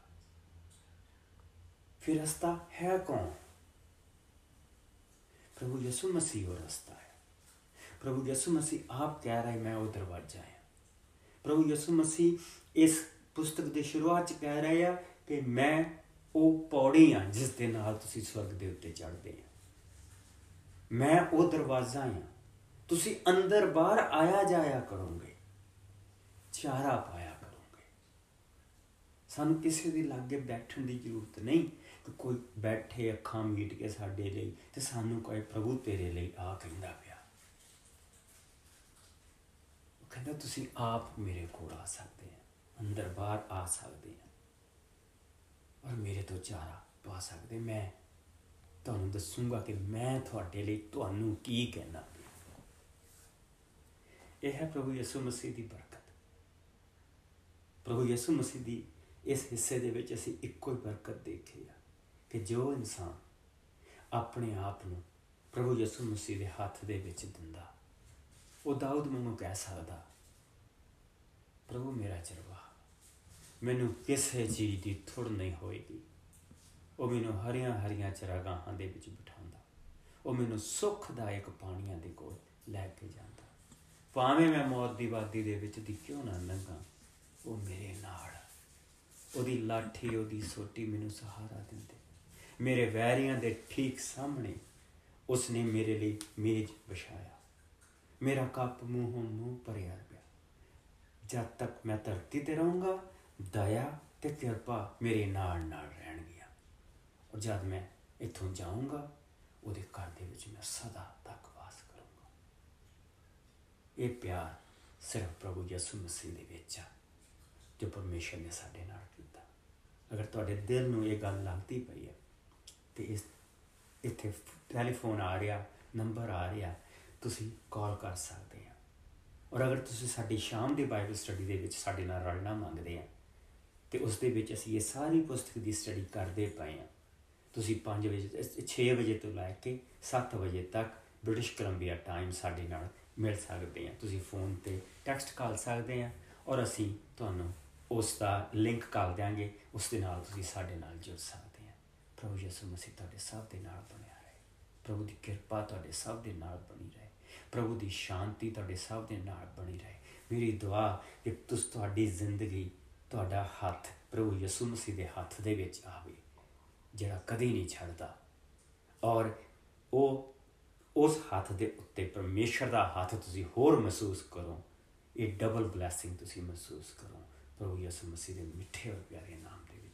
ਫਿਰ ਰਸਤਾ ਹੈ ਕੌਣ? ਪ੍ਰਭੂ ਯਿਸੂ ਮਸੀਹ ਉਹ ਰਸਤਾ ਹੈ। ਪ੍ਰਭੂ ਯਿਸੂ ਮਸੀਹ ਆਪ ਕਹਿ ਰਹੇ ਮੈਂ ਉਹ ਦਰਵਾਜ਼ਾ ਹਾਂ। ਪ੍ਰਭੂ ਯਿਸੂ ਮਸੀਹ ਇਸ ਪੁਸਤਕ ਦੇ ਸ਼ੁਰੂਆਤ 'ਚ ਕਹਿ ਰਹੇ ਆ ਕਿ ਮੈਂ ਉਹ ਪੌੜੀ ਹਾਂ ਜਿਸ ਦੇ ਨਾਲ ਤੁਸੀਂ ਸਵਰਗ ਦੇ ਉੱਤੇ ਚੜ੍ਹਦੇ ਆ। ਮੈਂ ਉਹ ਦਰਵਾਜ਼ਾ ਹਾਂ। ਤੁਸੀਂ ਅੰਦਰ ਬਾਹਰ ਆਇਆ ਜਾਇਆ ਕਰੋਗੇ, ਚਾਰਾ ਪਾਇਆ ਕਰੋਗੇ। ਸਾਨੂੰ ਕਿਸੇ ਦੇ ਲਾਗੇ ਬੈਠਣ ਦੀ ਜ਼ਰੂਰਤ ਨਹੀਂ ਕਿ ਕੋਈ ਬੈਠੇ ਅੱਖਾਂ ਮੀਟ ਕੇ ਸਾਡੇ ਲਈ ਤੇ ਸਾਨੂੰ ਕੋਈ ਪ੍ਰਭੂ ਤੇਰੇ ਲਈ ਆ ਕਹਿੰਦਾ ਪਿਆ। ਉਹ ਕਹਿੰਦਾ ਤੁਸੀਂ ਆਪ ਮੇਰੇ ਕੋਲ ਆ ਸਕਦੇ ਆ, ਅੰਦਰ ਬਾਹਰ ਆ ਸਕਦੇ ਆ ਔਰ ਮੇਰੇ ਤੋਂ ਚਾਰਾ ਪਾ ਸਕਦੇ। ਮੈਂ ਤੁਹਾਨੂੰ ਦੱਸੂਗਾ ਕਿ ਮੈਂ ਤੁਹਾਡੇ ਲਈ ਤੁਹਾਨੂੰ ਕੀ ਕਹਿਣਾ। ਇਹ ਹੈ ਪ੍ਰਭੂ ਯਿਸੂ ਮਸੀਹ ਦੀ ਬਰਕਤ। ਪ੍ਰਭੂ ਯਿਸੂ ਮਸੀਹ ਦੀ ਇਸ ਹਿੱਸੇ ਦੇ ਵਿੱਚ ਅਸੀਂ ਇੱਕੋ ਹੀ ਬਰਕਤ ਦੇਖੀ ਆ ਕਿ ਜੋ ਇਨਸਾਨ ਆਪਣੇ ਆਪ ਨੂੰ ਪ੍ਰਭੂ ਯਿਸੂ ਮਸੀਹ ਦੇ ਹੱਥ ਦੇ ਵਿੱਚ ਦਿੰਦਾ, ਉਹ ਦਾਊਦ ਵਾਂਗੂ ਕਹਿ ਸਕਦਾ, ਪ੍ਰਭੂ ਮੇਰਾ ਚਰਵਾਹਾ, ਮੈਨੂੰ ਕਿਸੇ ਚੀਜ਼ ਦੀ ਥੁੜ ਨਹੀਂ ਹੋਏਗੀ। ਉਹ ਮੈਨੂੰ ਹਰੀਆਂ ਹਰੀਆਂ ਚਰਾਗਾਹਾਂ ਦੇ ਵਿੱਚ ਬਿਠਾਉਂਦਾ, ਉਹ ਮੈਨੂੰ ਸੁੱਖਦਾਇਕ ਪਾਣੀਆਂ ਦੇ ਕੋਲ ਲੈ ਕੇ ਜਾਂਦਾ। ਭਾਵੇਂ ਮੈਂ ਮੌਤ ਦੀ ਵਾਦੀ ਦੇ ਵਿੱਚ ਦੀ ਕਿਉਂ ਨਾ ਲੰਘਾਂ, ਉਹ ਮੇਰੇ ਨਾਲ, ਉਹਦੀ ਲਾਠੀ ਉਹਦੀ ਸੋਟੀ ਮੈਨੂੰ ਸਹਾਰਾ ਦਿੰਦੇ। ਮੇਰੇ ਵੈਰੀਆਂ ਦੇ ਠੀਕ ਸਾਹਮਣੇ ਉਸਨੇ ਮੇਰੇ ਲਈ ਮੇਜ਼ ਵਿਛਾਇਆ। ਮੇਰਾ ਕੱਪ ਮੂੰਹੋਂ ਮੂੰਹ ਭਰਿਆ ਪਿਆ। ਜਦ ਤੱਕ ਮੈਂ ਧਰਤੀ 'ਤੇ ਰਹੂੰਗਾ, ਦਇਆ ਤੇ ਕਿਰਪਾ ਮੇਰੇ ਨਾਲ ਨਾਲ ਰਹਿਣਗੀਆਂ। ਔਰ ਜਦ ਮੈਂ ਇੱਥੋਂ ਜਾਊਂਗਾ, ਉਹਦੇ ਘਰ ਦੇ ਵਿੱਚ ਮੈਂ ਸਦਾ ਤੱਕ ਵਾਸ ਕਰੂੰਗਾ। ਇਹ ਪਿਆਰ ਸਿਰਫ ਪ੍ਰਭੂ ਯਿਸੂ ਮਸੀਹ ਦੇ ਵਿੱਚ ਆ ਜੋ ਪਰਮੇਸ਼ਰ ਨੇ ਸਾਡੇ ਨਾਲ ਕੀਤਾ। ਅਗਰ ਤੁਹਾਡੇ ਦਿਲ ਨੂੰ ਇਹ ਗੱਲ ਲੱਗਦੀ ਪਈ ਹੈ ਤੇ ਇਸ ਇੱਥੇ ਟੈਲੀਫੋਨ ਆ ਰਿਹਾ, ਨੰਬਰ ਆ ਰਿਹਾ, ਤੁਸੀਂ ਕਾਲ ਕਰ ਸਕਦੇ ਆ। ਔਰ ਅਗਰ ਤੁਸੀਂ ਸਾਡੀ ਸ਼ਾਮ ਦੀ ਬਾਈਬਲ ਸਟੱਡੀ ਦੇ ਵਿੱਚ ਸਾਡੇ ਨਾਲ ਰਲਣਾ ਮੰਗਦੇ ਆ ਤੇ ਉਸ ਦੇ ਵਿੱਚ ਅਸੀਂ ਇਹ ਸਾਰੀ ਪੁਸਤਕ ਦੀ ਸਟੱਡੀ ਕਰਦੇ ਪਏ ਹਾਂ। ਤੁਸੀਂ ਪੰਜ ਵਜੇ ਛੇ ਵਜੇ ਤੋਂ ਲੈ ਕੇ ਸੱਤ ਵਜੇ ਤੱਕ ਬ੍ਰਿਟਿਸ਼ ਕੋਲੰਬੀਆ ਟਾਈਮ ਸਾਡੇ ਨਾਲ ਮਿਲ ਸਕਦੇ ਆ। ਤੁਸੀਂ ਫੋਨ 'ਤੇ ਟੈਕਸਟ ਕਰ ਸਕਦੇ ਆ ਔਰ ਅਸੀਂ ਤੁਹਾਨੂੰ ਉਸ ਦਾ ਲਿੰਕ ਕਰ ਦਿਆਂਗੇ। ਉਸ ਦੇ ਨਾਲ ਤੁਸੀਂ ਸਾਡੇ ਨਾਲ ਜੁੜ ਸਕਦੇ ਆ। ਪ੍ਰਭੂ ਯਿਸੂ ਮਸੀਹ ਤੁਹਾਡੇ ਸਭ ਦੇ ਨਾਲ ਬਣਿਆ ਰਹੇ। ਪ੍ਰਭੂ ਦੀ ਕਿਰਪਾ ਤੁਹਾਡੇ ਸਭ ਦੇ ਨਾਲ ਬਣੀ ਰਹੇ। ਪ੍ਰਭੂ ਦੀ ਸ਼ਾਂਤੀ ਤੁਹਾਡੇ ਸਭ ਦੇ ਨਾਲ ਬਣੀ ਰਹੇ। ਮੇਰੀ ਦੁਆ ਕਿ ਤੁਸੀਂ ਤੁਹਾਡੀ ਜ਼ਿੰਦਗੀ, ਤੁਹਾਡਾ ਹੱਥ ਪ੍ਰਭੂ ਯਿਸੂ ਮਸੀਹ ਦੇ ਹੱਥ ਦੇ ਵਿੱਚ ਆਵੇ, ਜਿਹੜਾ ਕਦੇ ਨਹੀਂ ਛੱਡਦਾ। ਔਰ ਉਹ ਉਸ ਹੱਥ ਦੇ ਉੱਤੇ ਪਰਮੇਸ਼ਰ ਦਾ ਹੱਥ ਤੁਸੀਂ ਹੋਰ ਮਹਿਸੂਸ ਕਰੋ। ਇਹ ਡਬਲ ਬਲੈਸਿੰਗ ਤੁਸੀਂ ਮਹਿਸੂਸ ਕਰੋ ਪ੍ਰਭੂ ਯਿਸੂ ਮਸੀਹ ਦੇ ਮਿੱਠੇ ਔਰ ਪਿਆਰੇ ਨਾਮ ਦੇ ਵਿੱਚ।